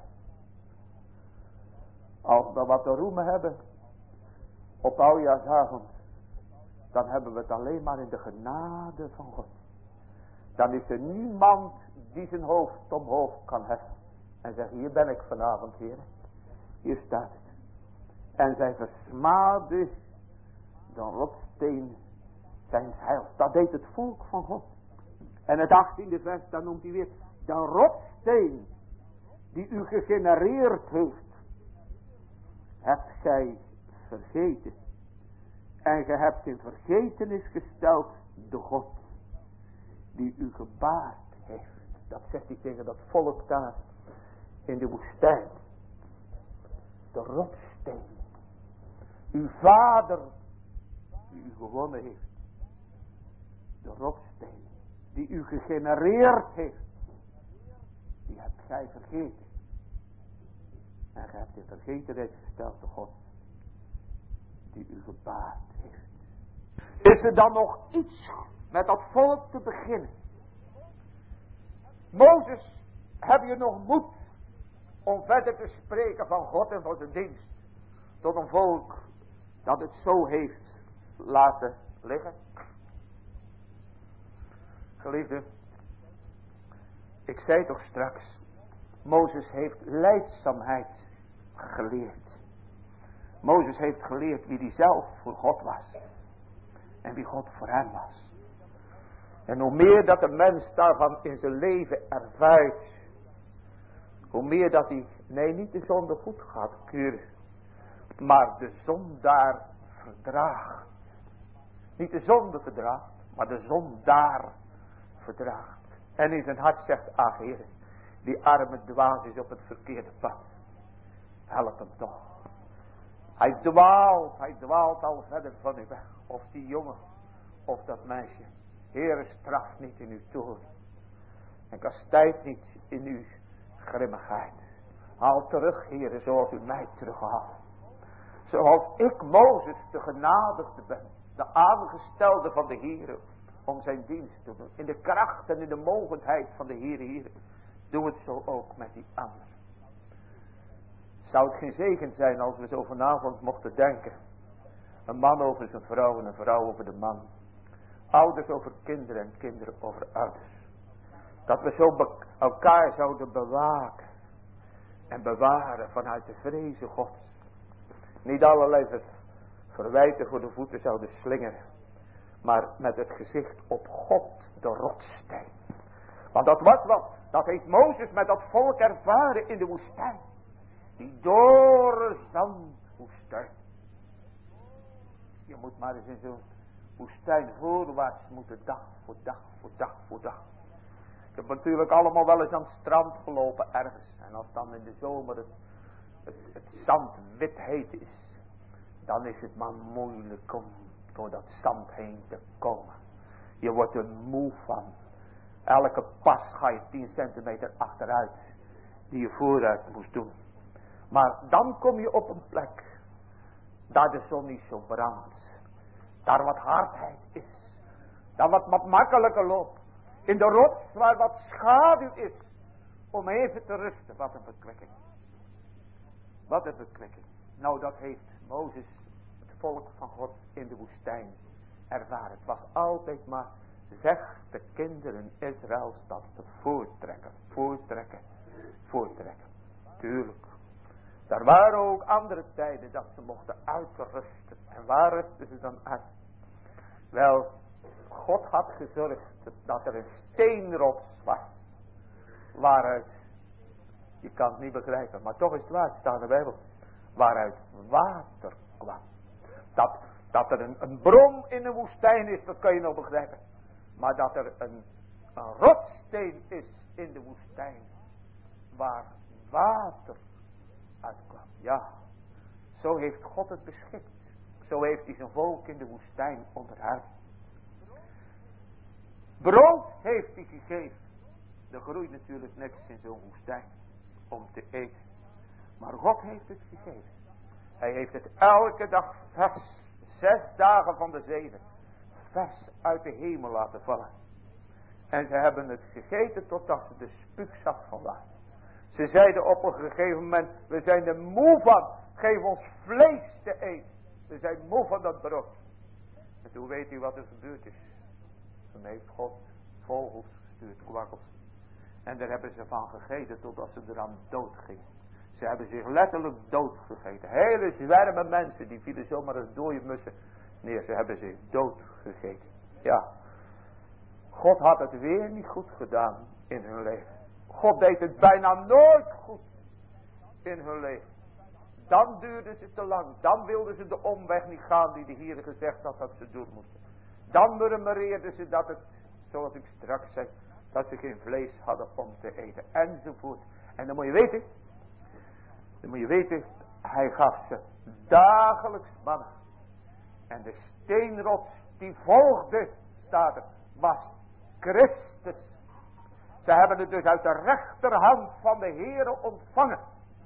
Als we wat te roemen hebben op oudejaarsavond, dan hebben we het alleen maar in de genade van God. Dan is er niemand die zijn hoofd omhoog kan heffen en zeggen, hier ben ik vanavond, Heer. Hier staat het. En zij versmaadde de rotsteen zijn heil. Dat deed het volk van God. En het achttiende vers, dan noemt hij weer de rotsteen die u gegenereerd heeft, hebt gij vergeten. En ge hebt in vergetenis gesteld de God die u gebaard heeft. Dat zegt hij tegen dat volk daar in de woestijn. De rotsteen. Uw vader die u gewonnen heeft. De rotsteen die u gegenereerd heeft. Die hebt gij vergeten. En gij hebt in vergetenheid gesteld de God die u gebaard heeft. Is er dan nog iets met dat volk te beginnen? Mozes, heb je nog moed om verder te spreken van God en van zijn dienst tot een volk dat het zo heeft laten liggen? Geliefde, ik zei toch straks, Mozes heeft lijdzaamheid geleerd. Mozes heeft geleerd wie hij zelf voor God was. En wie God voor hem was. En hoe meer dat de mens daarvan in zijn leven ervaart. Hoe meer dat hij, nee niet de zonde goed gaat keuren. Maar de zondaar verdraagt. Niet de zonde verdraagt, maar de zondaar verdraagt. En in zijn hart zegt, ach Heer, die arme dwaas is op het verkeerde pad. Help hem toch. Hij dwaalt, hij dwaalt al verder van u weg. Of die jongen, of dat meisje. Heere, straf niet in uw toorn. En kastijd niet in uw grimmigheid. Haal terug, Heere, zoals u mij terughaalt. Zoals ik Mozes de genadigde ben. De aangestelde van de Heere. Om zijn dienst te doen. In de kracht en in de mogendheid van de Heere hier. Doe het zo ook met die anderen. Zou het geen zegen zijn als we zo vanavond mochten denken. Een man over zijn vrouw en een vrouw over de man. Ouders over kinderen en kinderen over ouders. Dat we zo be- elkaar zouden bewaken. En bewaren vanuit de vreze Gods. Niet allerlei ver- verwijten voor de voeten zouden slingeren. Maar met het gezicht op God, de rotssteen. Want dat was wat. Dat heeft Mozes met dat volk ervaren in de woestijn. Die dorre zandwoestijn. Je moet maar eens in zo'n woestijn voorwaarts moeten dag voor dag voor dag voor dag. Ik heb natuurlijk allemaal wel eens aan het strand gelopen ergens. En als dan in de zomer het, het, het zand wit heet is. Dan is het maar moeilijk om door dat zand heen te komen. Je wordt er moe van. Elke pas ga je tien centimeter achteruit. Die je vooruit moest doen. Maar dan kom je op een plek. Daar de zon niet zo brandt. Daar wat hardheid is. Daar wat, wat makkelijker loopt. In de rots waar wat schaduw is. Om even te rusten. Wat een verkwikking. Wat een verkwikking. Nou, dat heeft Mozes, het volk van God, in de woestijn ervaren. Het was altijd maar, zeg de kinderen Israëls dat te voortrekken. Voortrekken. Voortrekken. Tuurlijk. Daar waren ook andere tijden dat ze mochten uitrusten. En waar rusten ze dan uit? Wel, God had gezorgd dat er een steenrots was. Waaruit, je kan het niet begrijpen, maar toch is het waar, het staat in de Bijbel. Waaruit water kwam. Dat, dat er een, een bron in de woestijn is, dat kan je nog begrijpen. Maar dat er een, een rotssteen is in de woestijn. Waar water uitkwam. Ja, zo heeft God het beschikt. Zo heeft hij zijn volk in de woestijn onderhouden. Brood heeft hij gegeven. Er groeit natuurlijk niks in zo'n woestijn om te eten. Maar God heeft het gegeven. Hij heeft het elke dag vers, zes dagen van de zeven, vers uit de hemel laten vallen. En ze hebben het gegeten totdat ze de spuugzak van waren. Ze zeiden op een gegeven moment, we zijn er moe van, geef ons vlees te eten. We zijn moe van dat brood. En toen weet u wat er gebeurd is. Toen heeft God vogels gestuurd, kwakkels. En daar hebben ze van gegeten totdat ze eraan dood gingen. Ze hebben zich letterlijk dood gegeten. Hele zwermen mensen, die vielen zomaar als dode mussen neer. Ze hebben zich dood gegeten. Ja. God had het weer niet goed gedaan in hun leven. God deed het bijna nooit goed in hun leven. Dan duurde ze te lang. Dan wilden ze de omweg niet gaan die de Heer gezegd had dat ze doen moesten. Dan murmureerden ze dat het, zoals ik straks zei, dat ze geen vlees hadden om te eten. Enzovoort. En dan moet je weten. Dan moet je weten. Hij gaf ze dagelijks mannen. En de steenrots die volgde, staat er, was Christus. Ze hebben het dus uit de rechterhand van de Heere ontvangen.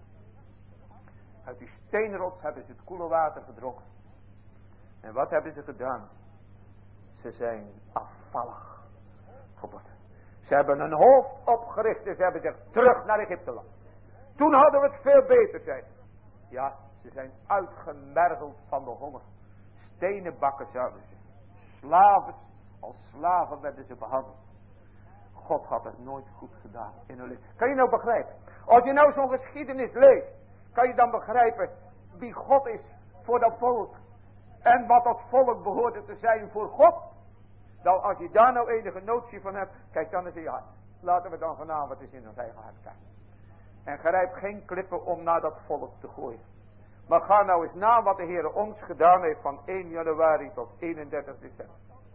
Uit die steenrots hebben ze het koele water gedronken. En wat hebben ze gedaan? Ze zijn afvallig geworden. Ze hebben een hoofd opgericht en ze hebben zich terug naar Egypte land. Toen hadden we het veel beter, zijn. Ja, ze zijn uitgemergeld van de honger. Stenen bakken zouden ze. Slaven, als slaven werden ze behandeld. God had het nooit goed gedaan in hun leven. Kan je nou begrijpen? Als je nou zo'n geschiedenis leest, kan je dan begrijpen wie God is voor dat volk. En wat dat volk behoorde te zijn voor God. Nou, als je daar nou enige notie van hebt, kijk dan eens in je hart. Laten we dan vanavond eens in ons eigen hart kijken. En grijp geen klippen om naar dat volk te gooien. Maar ga nou eens na wat de Heer ons gedaan heeft van één januari tot eenendertig december.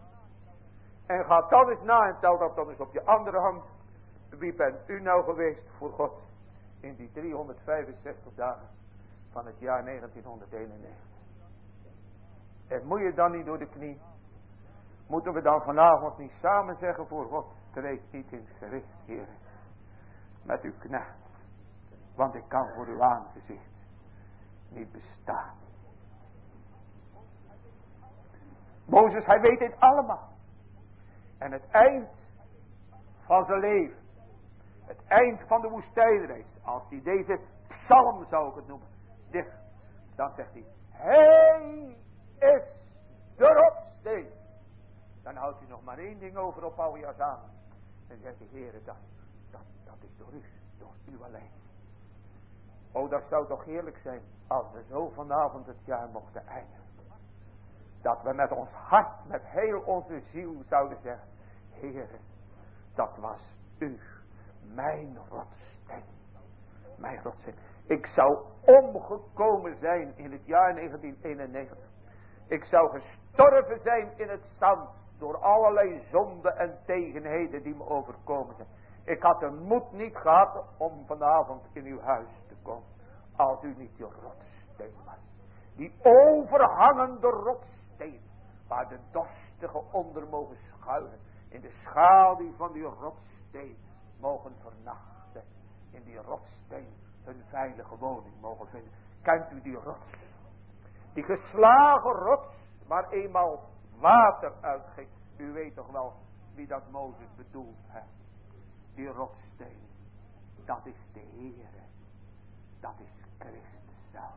En ga dan eens na en tel dat dan eens op je andere hand. Wie bent u nou geweest voor God in die driehonderdvijfenzestig dagen van het jaar negentienhonderdeenennegentig. En moet je dan niet door de knie? Moeten we dan vanavond niet samen zeggen voor God, treed niet in het gericht, Heer, met uw knecht. Want ik kan voor uw aangezicht niet bestaan. Mozes, hij weet dit allemaal. En het eind van zijn leven. Het eind van de woestijnreis. Als hij deze psalm, zou ik het noemen, dicht. Dan zegt hij. Hij is de rotsteen. Dan houdt hij nog maar één ding over op Paljas aan. En zegt hij, Heere, dat, dat, dat is door u. Door u alleen. Oh, dat zou toch heerlijk zijn. Als we zo vanavond het jaar mochten eindigen. Dat we met ons hart, met heel onze ziel zouden zeggen. Heere, dat was u. Mijn rotsteen. Mijn rotsteen. Ik zou omgekomen zijn in het jaar negentien eenennegentig. Ik zou gestorven zijn in het zand. Door allerlei zonden en tegenheden die me overkomen zijn. Ik had de moed niet gehad om vanavond in uw huis te komen. Als u niet die rotsteen was. Die overhangende rotsteen. Waar de dorstige onder mogen schuilen. In de schaduw van die rotsteen mogen vernachten. In die rotsteen hun veilige woning mogen vinden. Kent u die rots? Die geslagen rots waar eenmaal water uitging. U weet toch wel wie dat Mozes bedoelt heeft. Die rotsteen. Dat is de Heere. Dat is Christus zelf.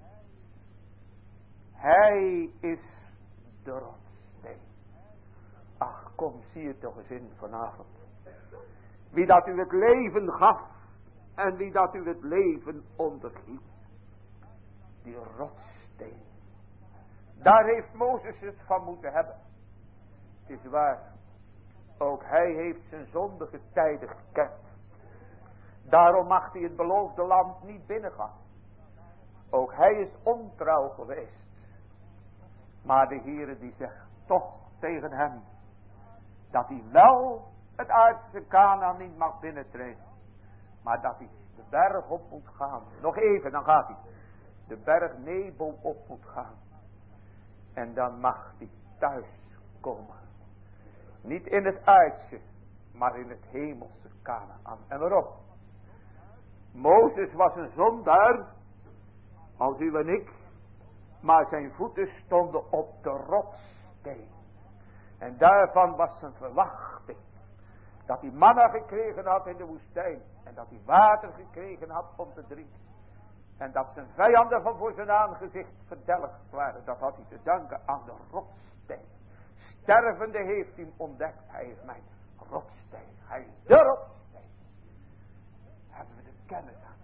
Hij is de rotsteen. Ach, kom, zie het toch eens in vanavond. Wie dat u het leven gaf. En wie dat u het leven onderhield. Die rotsteen. Daar heeft Mozes het van moeten hebben. Het is waar. Ook hij heeft zijn zondige tijden gekend. Daarom mag hij het beloofde land niet binnengaan. Ook hij is ontrouw geweest. Maar de Heere die zegt toch tegen hem. Dat hij wel het aardse Kanaan niet mag binnentreden. Maar dat hij de berg op moet gaan. Nog even, dan gaat hij. De berg Nebo op moet gaan. En dan mag hij thuis komen. Niet in het aardse, maar in het hemelse Kanaan. En waarom? Mozes was een zondaar, als u en ik, maar zijn voeten stonden op de rotsteen. En daarvan was zijn verwachting, dat hij manna gekregen had in de woestijn, en dat hij water gekregen had om te drinken. En dat zijn vijanden van voor zijn aangezicht verdelgd waren, dat had hij te danken aan de rotsteen. Stervende heeft hij ontdekt, hij is mijn rotsteen, hij is de rotsteen. Hebben we de kennis aan?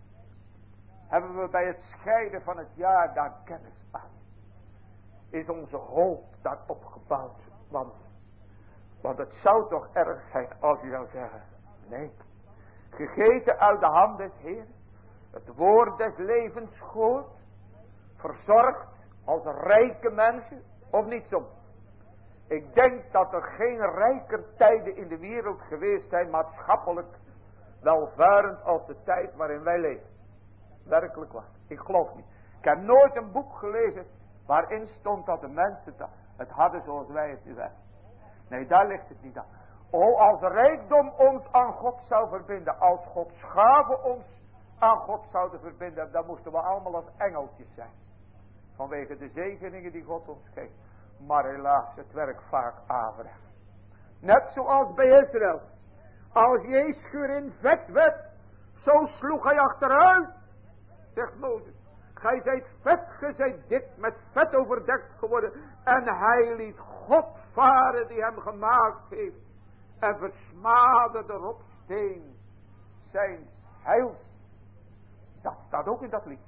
Hebben we bij het scheiden van het jaar daar kennis aan? Is onze hoop daarop gebouwd? Want, want het zou toch erg zijn als u zou zeggen, nee, gegeten uit de hand des Heeren, het woord des levens gehoord, verzorgd als rijke mensen, of niet zo? Ik denk dat er geen rijker tijden in de wereld geweest zijn, maatschappelijk welvarend als de tijd waarin wij leven. Werkelijk waar. Ik geloof niet. Ik heb nooit een boek gelezen waarin stond dat de mensen het hadden zoals wij het nu hebben. Nee, daar ligt het niet aan. O, als rijkdom ons aan God zou verbinden, als Gods gaven ons aan God zouden verbinden, dan moesten we allemaal als engeltjes zijn. Vanwege de zegeningen die God ons geeft. Maar helaas, het werkt vaak averechts. Net zoals bij Israël. Als Jezus in vet werd, zo sloeg hij achteruit, zegt Mozes. Gij zijt vet, gij zijt dit met vet overdekt geworden. En hij liet God varen die hem gemaakt heeft. En versmaadde de rotsteen zijn heils. Dat staat ook in dat lied.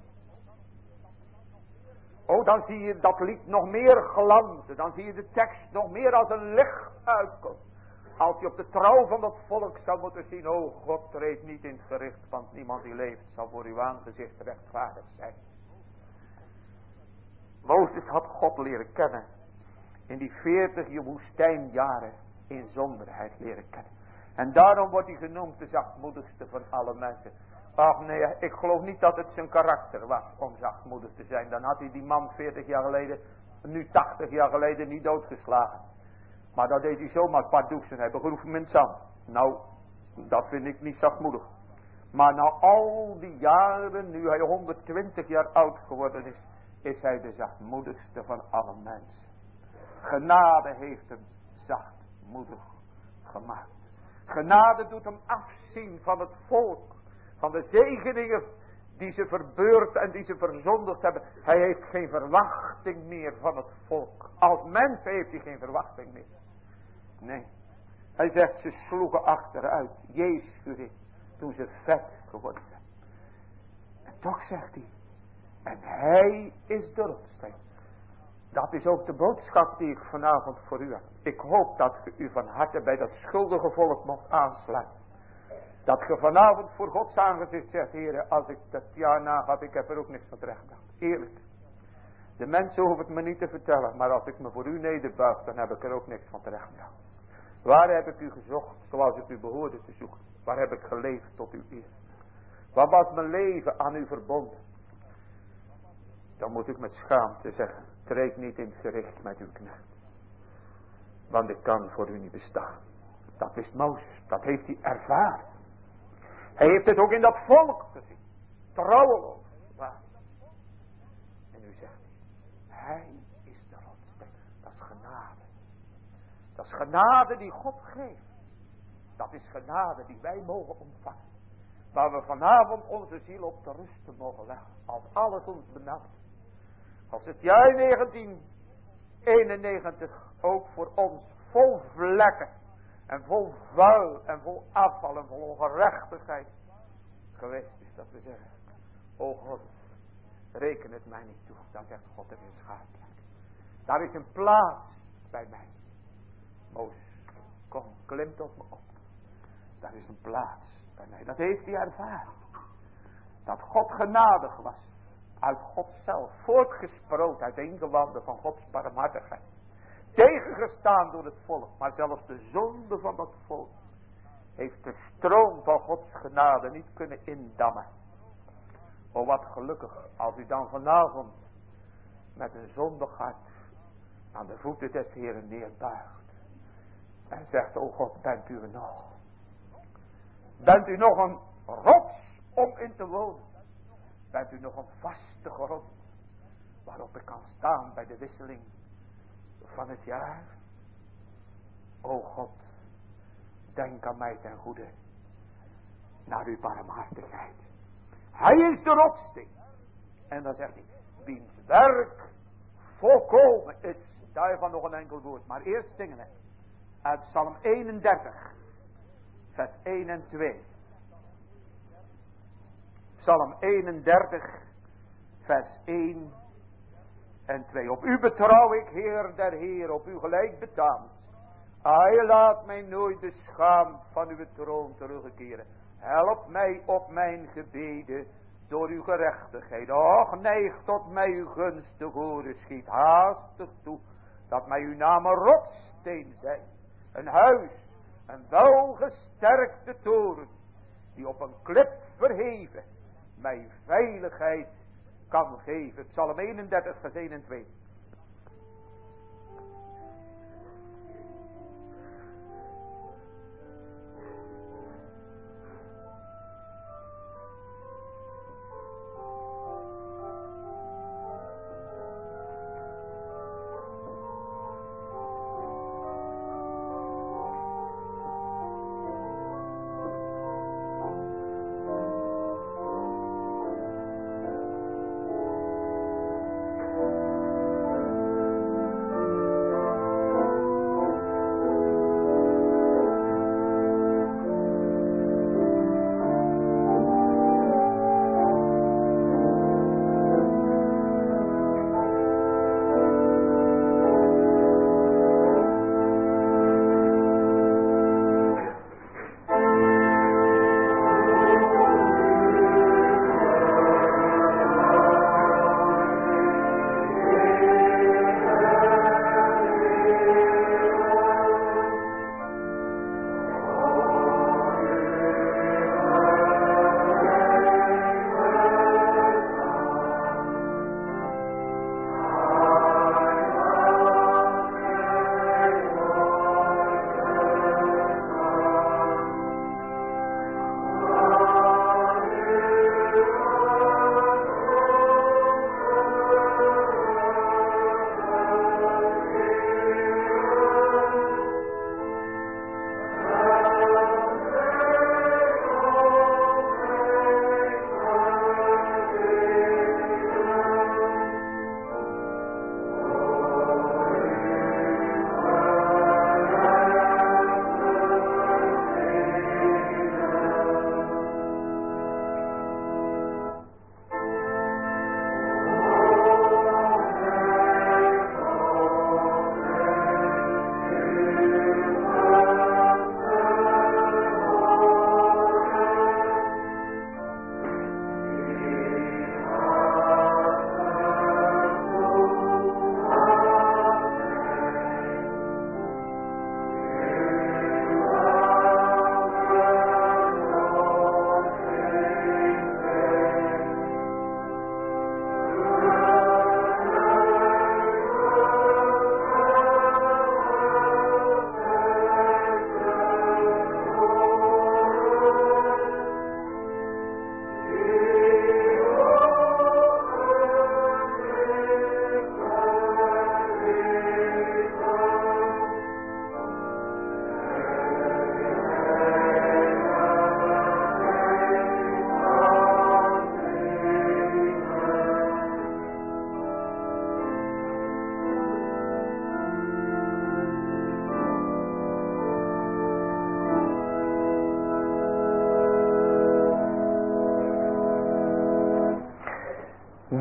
Oh, dan zie je dat lied nog meer glanzen. Dan zie je de tekst nog meer als een licht uitkomen. Als je op de trouw van dat volk zou moeten zien. Oh, God treedt niet in het gericht. Want niemand die leeft zal voor uw aangezicht rechtvaardig zijn. Mozes had God leren kennen. In die veertig woestijnjaren in zonderheid leren kennen. En daarom wordt hij genoemd de zachtmoedigste van alle mensen. Ach nee, ik geloof niet dat het zijn karakter was om zachtmoedig te zijn. Dan had hij die man veertig jaar geleden, nu tachtig jaar geleden niet doodgeslagen. Maar dat deed hij zomaar pardoes en hij begroef hem in het zand. Nou, dat vind ik niet zachtmoedig. Maar na al die jaren, nu hij honderdtwintig jaar oud geworden is, is hij de zachtmoedigste van alle mensen. Genade heeft hem zachtmoedig gemaakt. Genade doet hem afzien van het volk. Van de zegeningen die ze verbeurd en die ze verzondigd hebben. Hij heeft geen verwachting meer van het volk. Als mens heeft hij geen verwachting meer. Nee. Hij zegt ze sloegen achteruit. Jezus toen ze vet geworden zijn. En toch zegt hij. En hij is de rotsteen. Dat is ook de boodschap die ik vanavond voor u heb. Ik hoop dat u u van harte bij dat schuldige volk mocht aansluiten. Dat je vanavond voor Gods aangezicht zegt, Heere, als ik dat jaar nagaf, ik heb er ook niks van terecht gedacht. Eerlijk. De mensen hoeven het me niet te vertellen, maar als ik me voor u nederbuig, dan heb ik er ook niks van terecht gedacht. Waar heb ik u gezocht, zoals ik u behoorde te zoeken? Waar heb ik geleefd tot uw eer? Wat was mijn leven aan u verbonden? Dan moet ik met schaamte zeggen, treed niet in het gericht met uw knecht. Want ik kan voor u niet bestaan. Dat wist Mozes, dat heeft hij ervaren. Hij heeft het ook in dat volk gezien. Trouweloos. En nu zegt hij, hij is de rotsteen. Dat is genade. Dat is genade die God geeft. Dat is genade die wij mogen ontvangen. Waar we vanavond onze ziel op te rusten mogen leggen. Als alles ons benauwt. Als het jaar negentien eenennegentig ook voor ons vol vlekken en vol vuil en vol afval en vol ongerechtigheid geweest is, dat we zeggen, o God, reken het mij niet toe. Dan zegt God, er is schaamplek. Daar is een plaats bij mij. Mozes, kom, klim tot me op. Daar is een plaats bij mij. Dat heeft hij ervaren. Dat God genadig was. Uit God zelf, voortgesproot uit de ingewanden van Gods barmhartigheid. Tegengestaan door het volk, maar zelfs de zonde van dat volk heeft de stroom van Gods genade niet kunnen indammen. O wat gelukkig als u dan vanavond met een zondig hart aan de voeten des Heeren neerbuigt. En zegt, o God, bent u er nog? Bent u nog een rots om in te wonen? Bent u nog een vaste grond waarop ik kan staan bij de wisseling van het jaar? O God, denk aan mij ten goede naar uw barmhartigheid. Hij is de rotsteen. En dan zegt hij, wiens werk volkomen is. Daarvan nog een enkel woord, maar eerst zingen we uit Psalm eenendertig, vers één en twee. Psalm eenendertig, vers één en twee. Op u betrouw ik, Heer der Heer, op u gelijk betaamt. Hij laat mij nooit de schaam van uw troon terugkeren. Help mij op mijn gebeden door uw gerechtigheid. Och, neig tot mij uw gunstig oren, schiet haastig toe, dat mij uw naam een rotssteen zijn. Een huis, een welgesterkte toren, die op een klip verheven mij veiligheid kan geven. Psalm eenendertig, vers één en twee.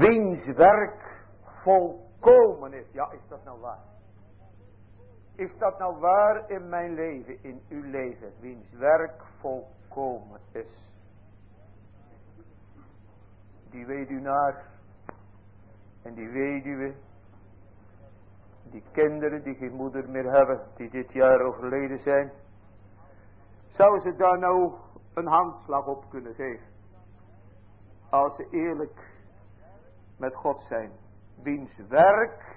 Wiens werk volkomen is. Ja, is dat nou waar? Is dat nou waar in mijn leven, in uw leven? Wiens werk volkomen is. Die weduwnaar en die weduwe, die kinderen die geen moeder meer hebben, die dit jaar overleden zijn, zou ze daar nou een handslag op kunnen geven? Als ze eerlijk met God zijn. Wiens werk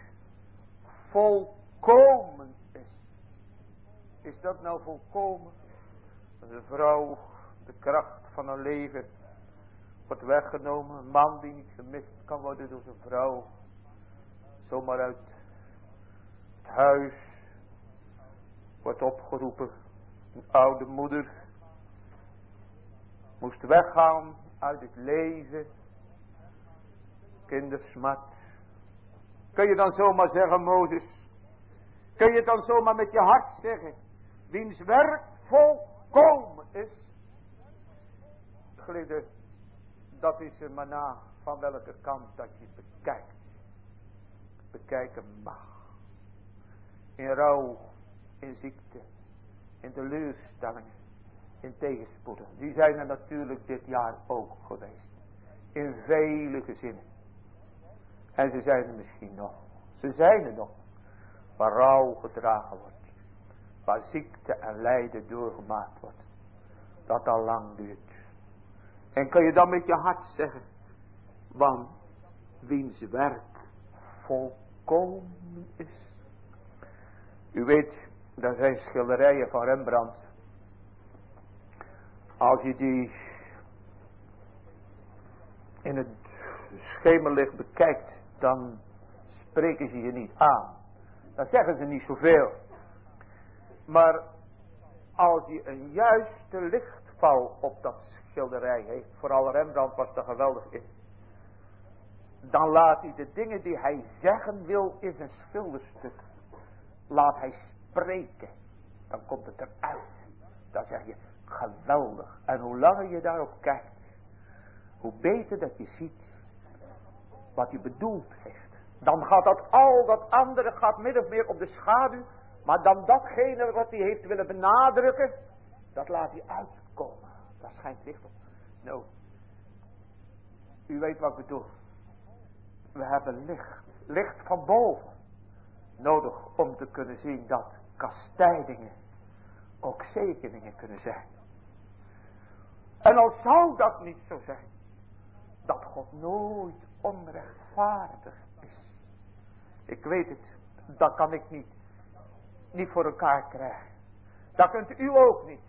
volkomen is. Is dat nou volkomen? Dat een vrouw de kracht van haar leven wordt weggenomen. Een man die niet gemist kan worden door zijn vrouw. Zomaar uit het huis wordt opgeroepen. Een oude moeder moest weggaan uit het leven. Kindersmart. Kun je dan zomaar zeggen, Mozes? Kun je dan zomaar met je hart zeggen? Wiens werk volkomen is. Geliefde, dat is er maar na van welke kant dat je bekijkt. Bekijken mag. In rouw, in ziekte, in teleurstellingen, in tegenspoeden. Die zijn er natuurlijk dit jaar ook geweest. In vele gezinnen. En ze zijn er misschien nog. Ze zijn er nog. Waar rouw gedragen wordt. Waar ziekte en lijden doorgemaakt wordt. Dat al lang duurt. En kun je dan met je hart zeggen. Want wiens werk volkomen is. U weet, dat zijn schilderijen van Rembrandt. Als je die in het schemerlicht bekijkt, dan spreken ze je niet aan. Dan zeggen ze niet zoveel. Maar als je een juiste lichtval op dat schilderij heeft, vooral Rembrandt was er geweldig in, dan laat hij de dingen die hij zeggen wil in zijn schilderstuk, laat hij spreken. Dan komt het eruit. Dan zeg je, geweldig. En hoe langer je daarop kijkt, hoe beter dat je ziet wat hij bedoeld heeft. Dan gaat dat al dat andere gaat min of meer op de schaduw. Maar dan datgene wat hij heeft willen benadrukken, dat laat hij uitkomen. Daar schijnt licht op. Nou, u weet wat ik bedoel. We hebben licht. Licht van boven. Nodig om te kunnen zien dat kastijdingen ook zegeningen kunnen zijn. En al zou dat niet zo zijn, dat God nooit onrechtvaardig is. Ik weet het, dat kan ik niet, niet voor elkaar krijgen. Dat kunt u ook niet.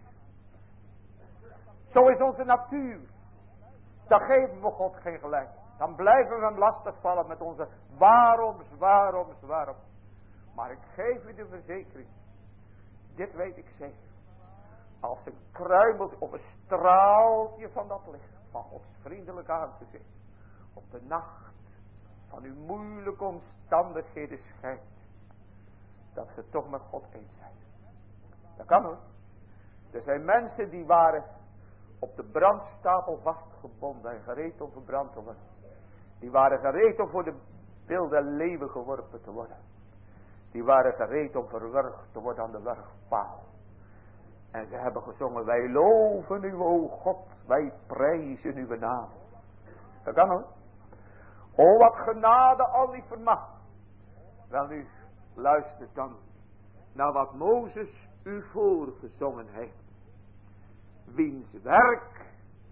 Zo is onze natuur. Dan geven we God geen gelijk. Dan blijven we hem lastigvallen met onze waaroms, waaroms, waarom. Maar ik geef u de verzekering. Dit weet ik zeker. Als een kruimeltje of een straaltje van dat licht. Van Gods vriendelijk aangezicht. Op de nacht van uw moeilijke omstandigheden schijnt. Dat ze toch met God eens zijn. Dat kan hoor. Er zijn mensen die waren op de brandstapel vastgebonden en gereed om verbrand te worden. Die waren gereed om voor de wilde leeuwen geworpen te worden. Die waren gereed om verwurgd te worden aan de wurgpaal. En ze hebben gezongen, wij loven u, o God, wij prijzen uw naam. Dat kan hoor. O wat genade al die vermag. Wel nu, luister dan naar wat Mozes u voorgezongen heeft. Wiens werk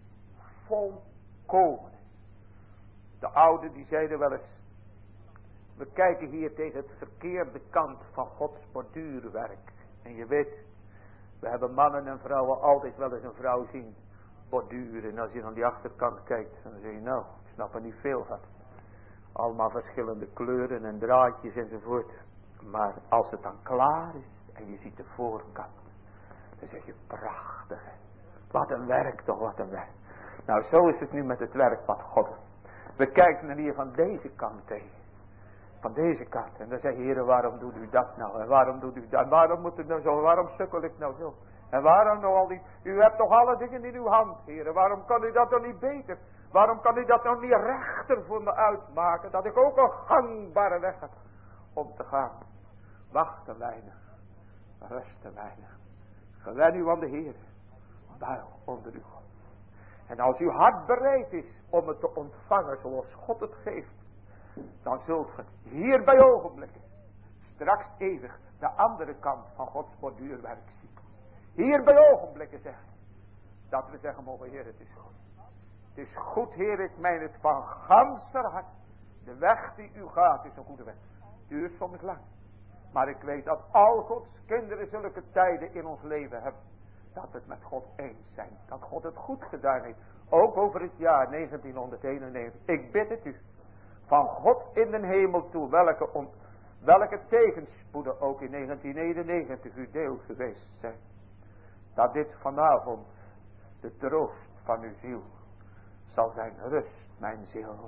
volkomen is. De ouden die zeiden wel eens, we kijken hier tegen het verkeerde kant van Gods borduurwerk. En je weet, we hebben mannen en vrouwen altijd wel eens een vrouw zien borduren. En als je aan die achterkant kijkt, dan zeg je nou, ik snap er niet veel van. Allemaal verschillende kleuren en draadjes enzovoort. Maar als het dan klaar is en je ziet de voorkant, dan zeg je prachtig. Hè? Wat een werk toch, wat een werk. Nou, zo is het nu met het werk wat God. We kijken er hier van deze kant tegen. Van deze kant. En dan zeg je, Heer, waarom doet u dat nou? En waarom doet u dat? En waarom moet het nou zo? Waarom sukkel ik nou zo? En waarom nog al niet? U hebt toch alle dingen in uw hand, heren. Waarom kan u dat dan niet beter? Waarom kan u dat nog niet rechter voor me uitmaken? Dat ik ook een gangbare weg heb om te gaan. Wachten weinig. Rusten weinig. Gewen u aan de Heer. Buig onder uw God. En als uw hart bereid is om het te ontvangen zoals God het geeft. Dan zult ge hier bij ogenblikken. Straks eeuwig de andere kant van Gods borduurwerk zien. Hier bij ogenblikken zeggen. Dat we zeggen mogen, Heer, het is goed. Het is goed, Heer, ik meen het van ganser hart. De weg die u gaat is een goede weg. Duurt soms lang. Maar ik weet dat al Gods kinderen zulke tijden in ons leven hebben. Dat we het met God eens zijn. Dat God het goed gedaan heeft. Ook over het jaar negentienhonderdeenennegentig. Ik bid het u. Van God in den hemel toe. Welke, on, welke tegenspoeden ook in negentien eenennegentig uw deel geweest zijn. Dat dit vanavond de troost van uw ziel zal zijn. Rust mijn ziel.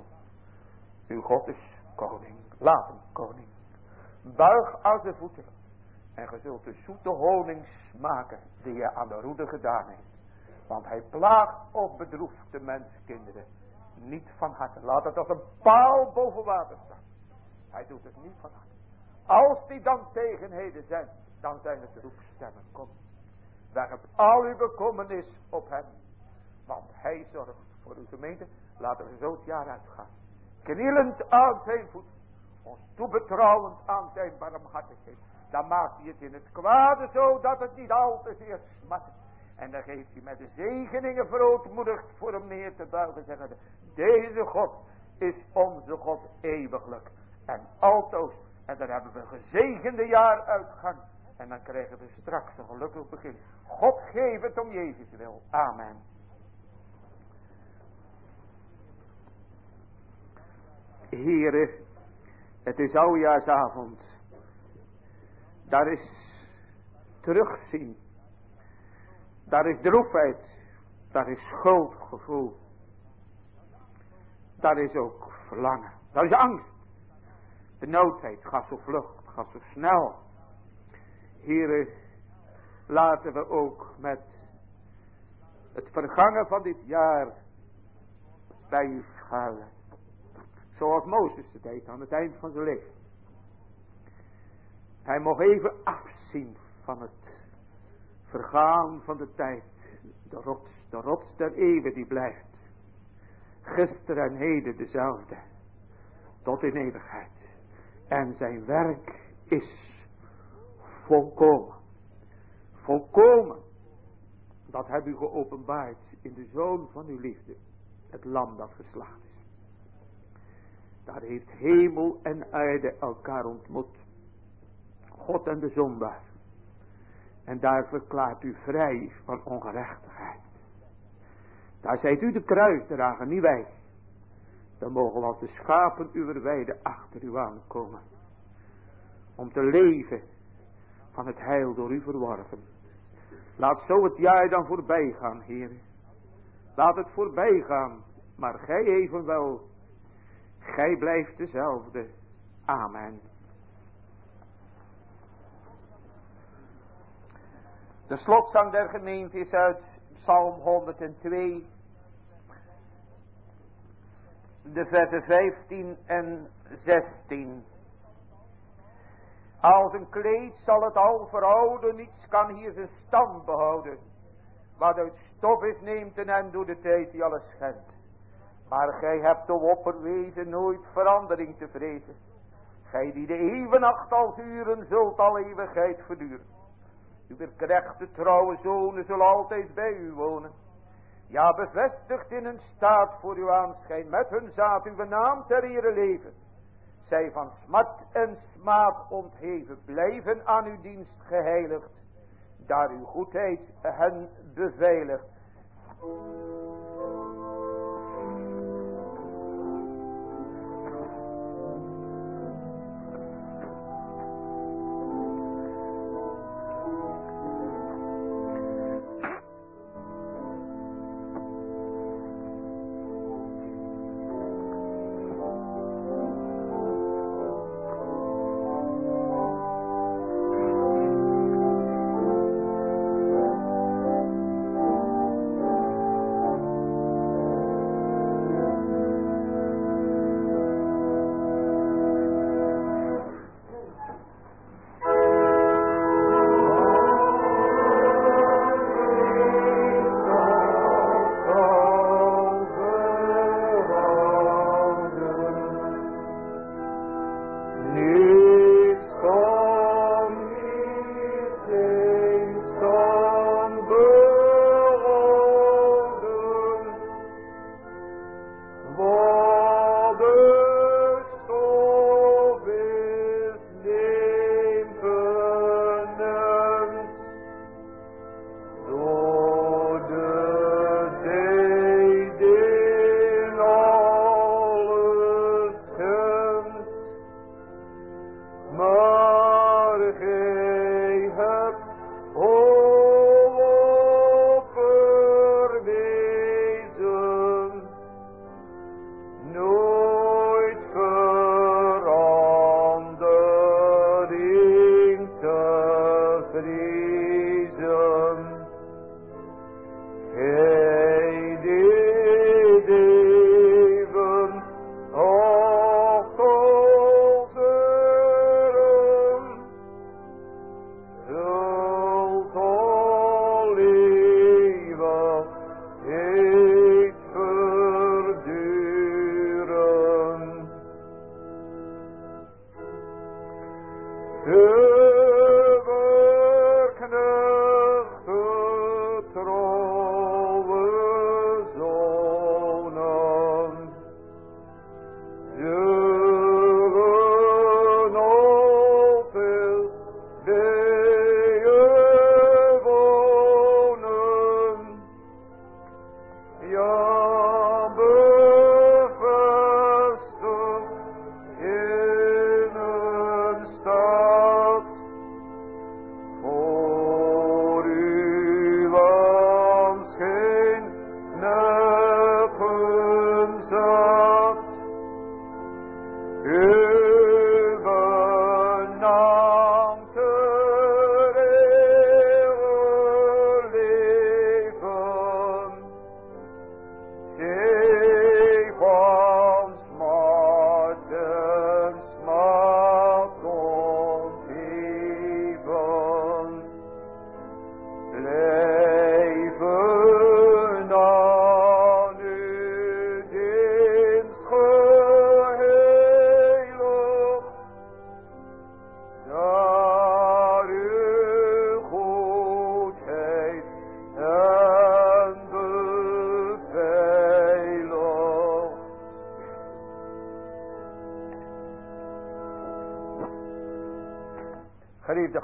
Uw God is koning. Laat hem koning. Buig aan de voeten. En ge zult de zoete honing smaken die je aan de roede gedaan heeft. Want hij plaagt of bedroeft de menskinderen niet van harte. Laat het als een paal boven water staan. Hij doet het niet van harte. Als die dan tegenheden zijn, dan zijn het roepstemmen. Kom, werp al uw bekommernis op hem. Want hij zorgt voor uw gemeente. Laten we zo het jaar uitgaan. Knielend aan zijn voet. Ons toebetrouwend aan zijn barmhartigheid. Dan maakt hij het in het kwade zo dat het niet al te zeer smat. En dan geeft hij met de zegeningen verootmoedigd voor hem neer te buigen. Zeggen, deze God is onze God eeuwiglijk. En altoos. En dan hebben we een gezegende jaaruitgang. En dan krijgen we straks een gelukkig begin. God geef het om Jezus wil. Amen. Heren, het is oudjaarsavond. Daar is terugzien. Daar is droefheid. Daar is schuldgevoel. Daar is ook verlangen. Daar is angst. Benauwdheid. Ga zo vlug. Ga zo snel. Heren, laten we ook met het vergangen van dit jaar bij u schuilen. Zoals Mozes het deed aan het eind van zijn leven. Hij mocht even afzien van het vergaan van de tijd. De rots, de rots der eeuwen die blijft. Gisteren en heden dezelfde. Tot in eeuwigheid. En zijn werk is volkomen. Volkomen. Dat hebt u geopenbaard in de Zoon van uw liefde. Het lam dat geslacht is. Daar heeft hemel en aarde elkaar ontmoet. God en de zondaar. En daar verklaart u vrij van ongerechtigheid. Daar zijt u de kruisdrager, niet wij. Dan mogen we als de schapen uw weide achter u aankomen. Om te leven van het heil door u verworven. Laat zo het jaar dan voorbij gaan, Heer. Laat het voorbij gaan. Maar gij evenwel. Gij blijft dezelfde. Amen. De slotzang der gemeente is uit Psalm honderdtwee. De versen vijftien en zestien. Als een kleed zal het al verouden, niets kan hier zijn stand behouden. Wat uit stof is neemt en hem door de tijd die alles schendt. Maar gij hebt de opperwezen nooit verandering te vrezen. Gij die de eeuwenacht als uren zult al eeuwigheid verduren. Uw knechten trouwe zonen zullen altijd bij u wonen. Ja, bevestigd in een staat voor uw aanschijn, met hun zaad uw naam ter ere leven. Zij van smart en smaad ontheven, blijven aan uw dienst geheiligd, daar uw goedheid hen beveiligt.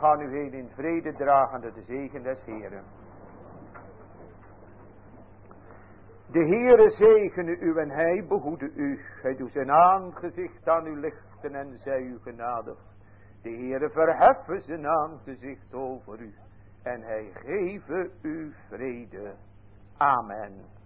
ga nu heen in vrede dragen de zegen des Heeren. De Heere zegene u en hij behoede u. Hij doet zijn aangezicht aan u lichten en zij u genadig. De Heere verheffen zijn aangezicht over u. En hij geven u vrede. Amen.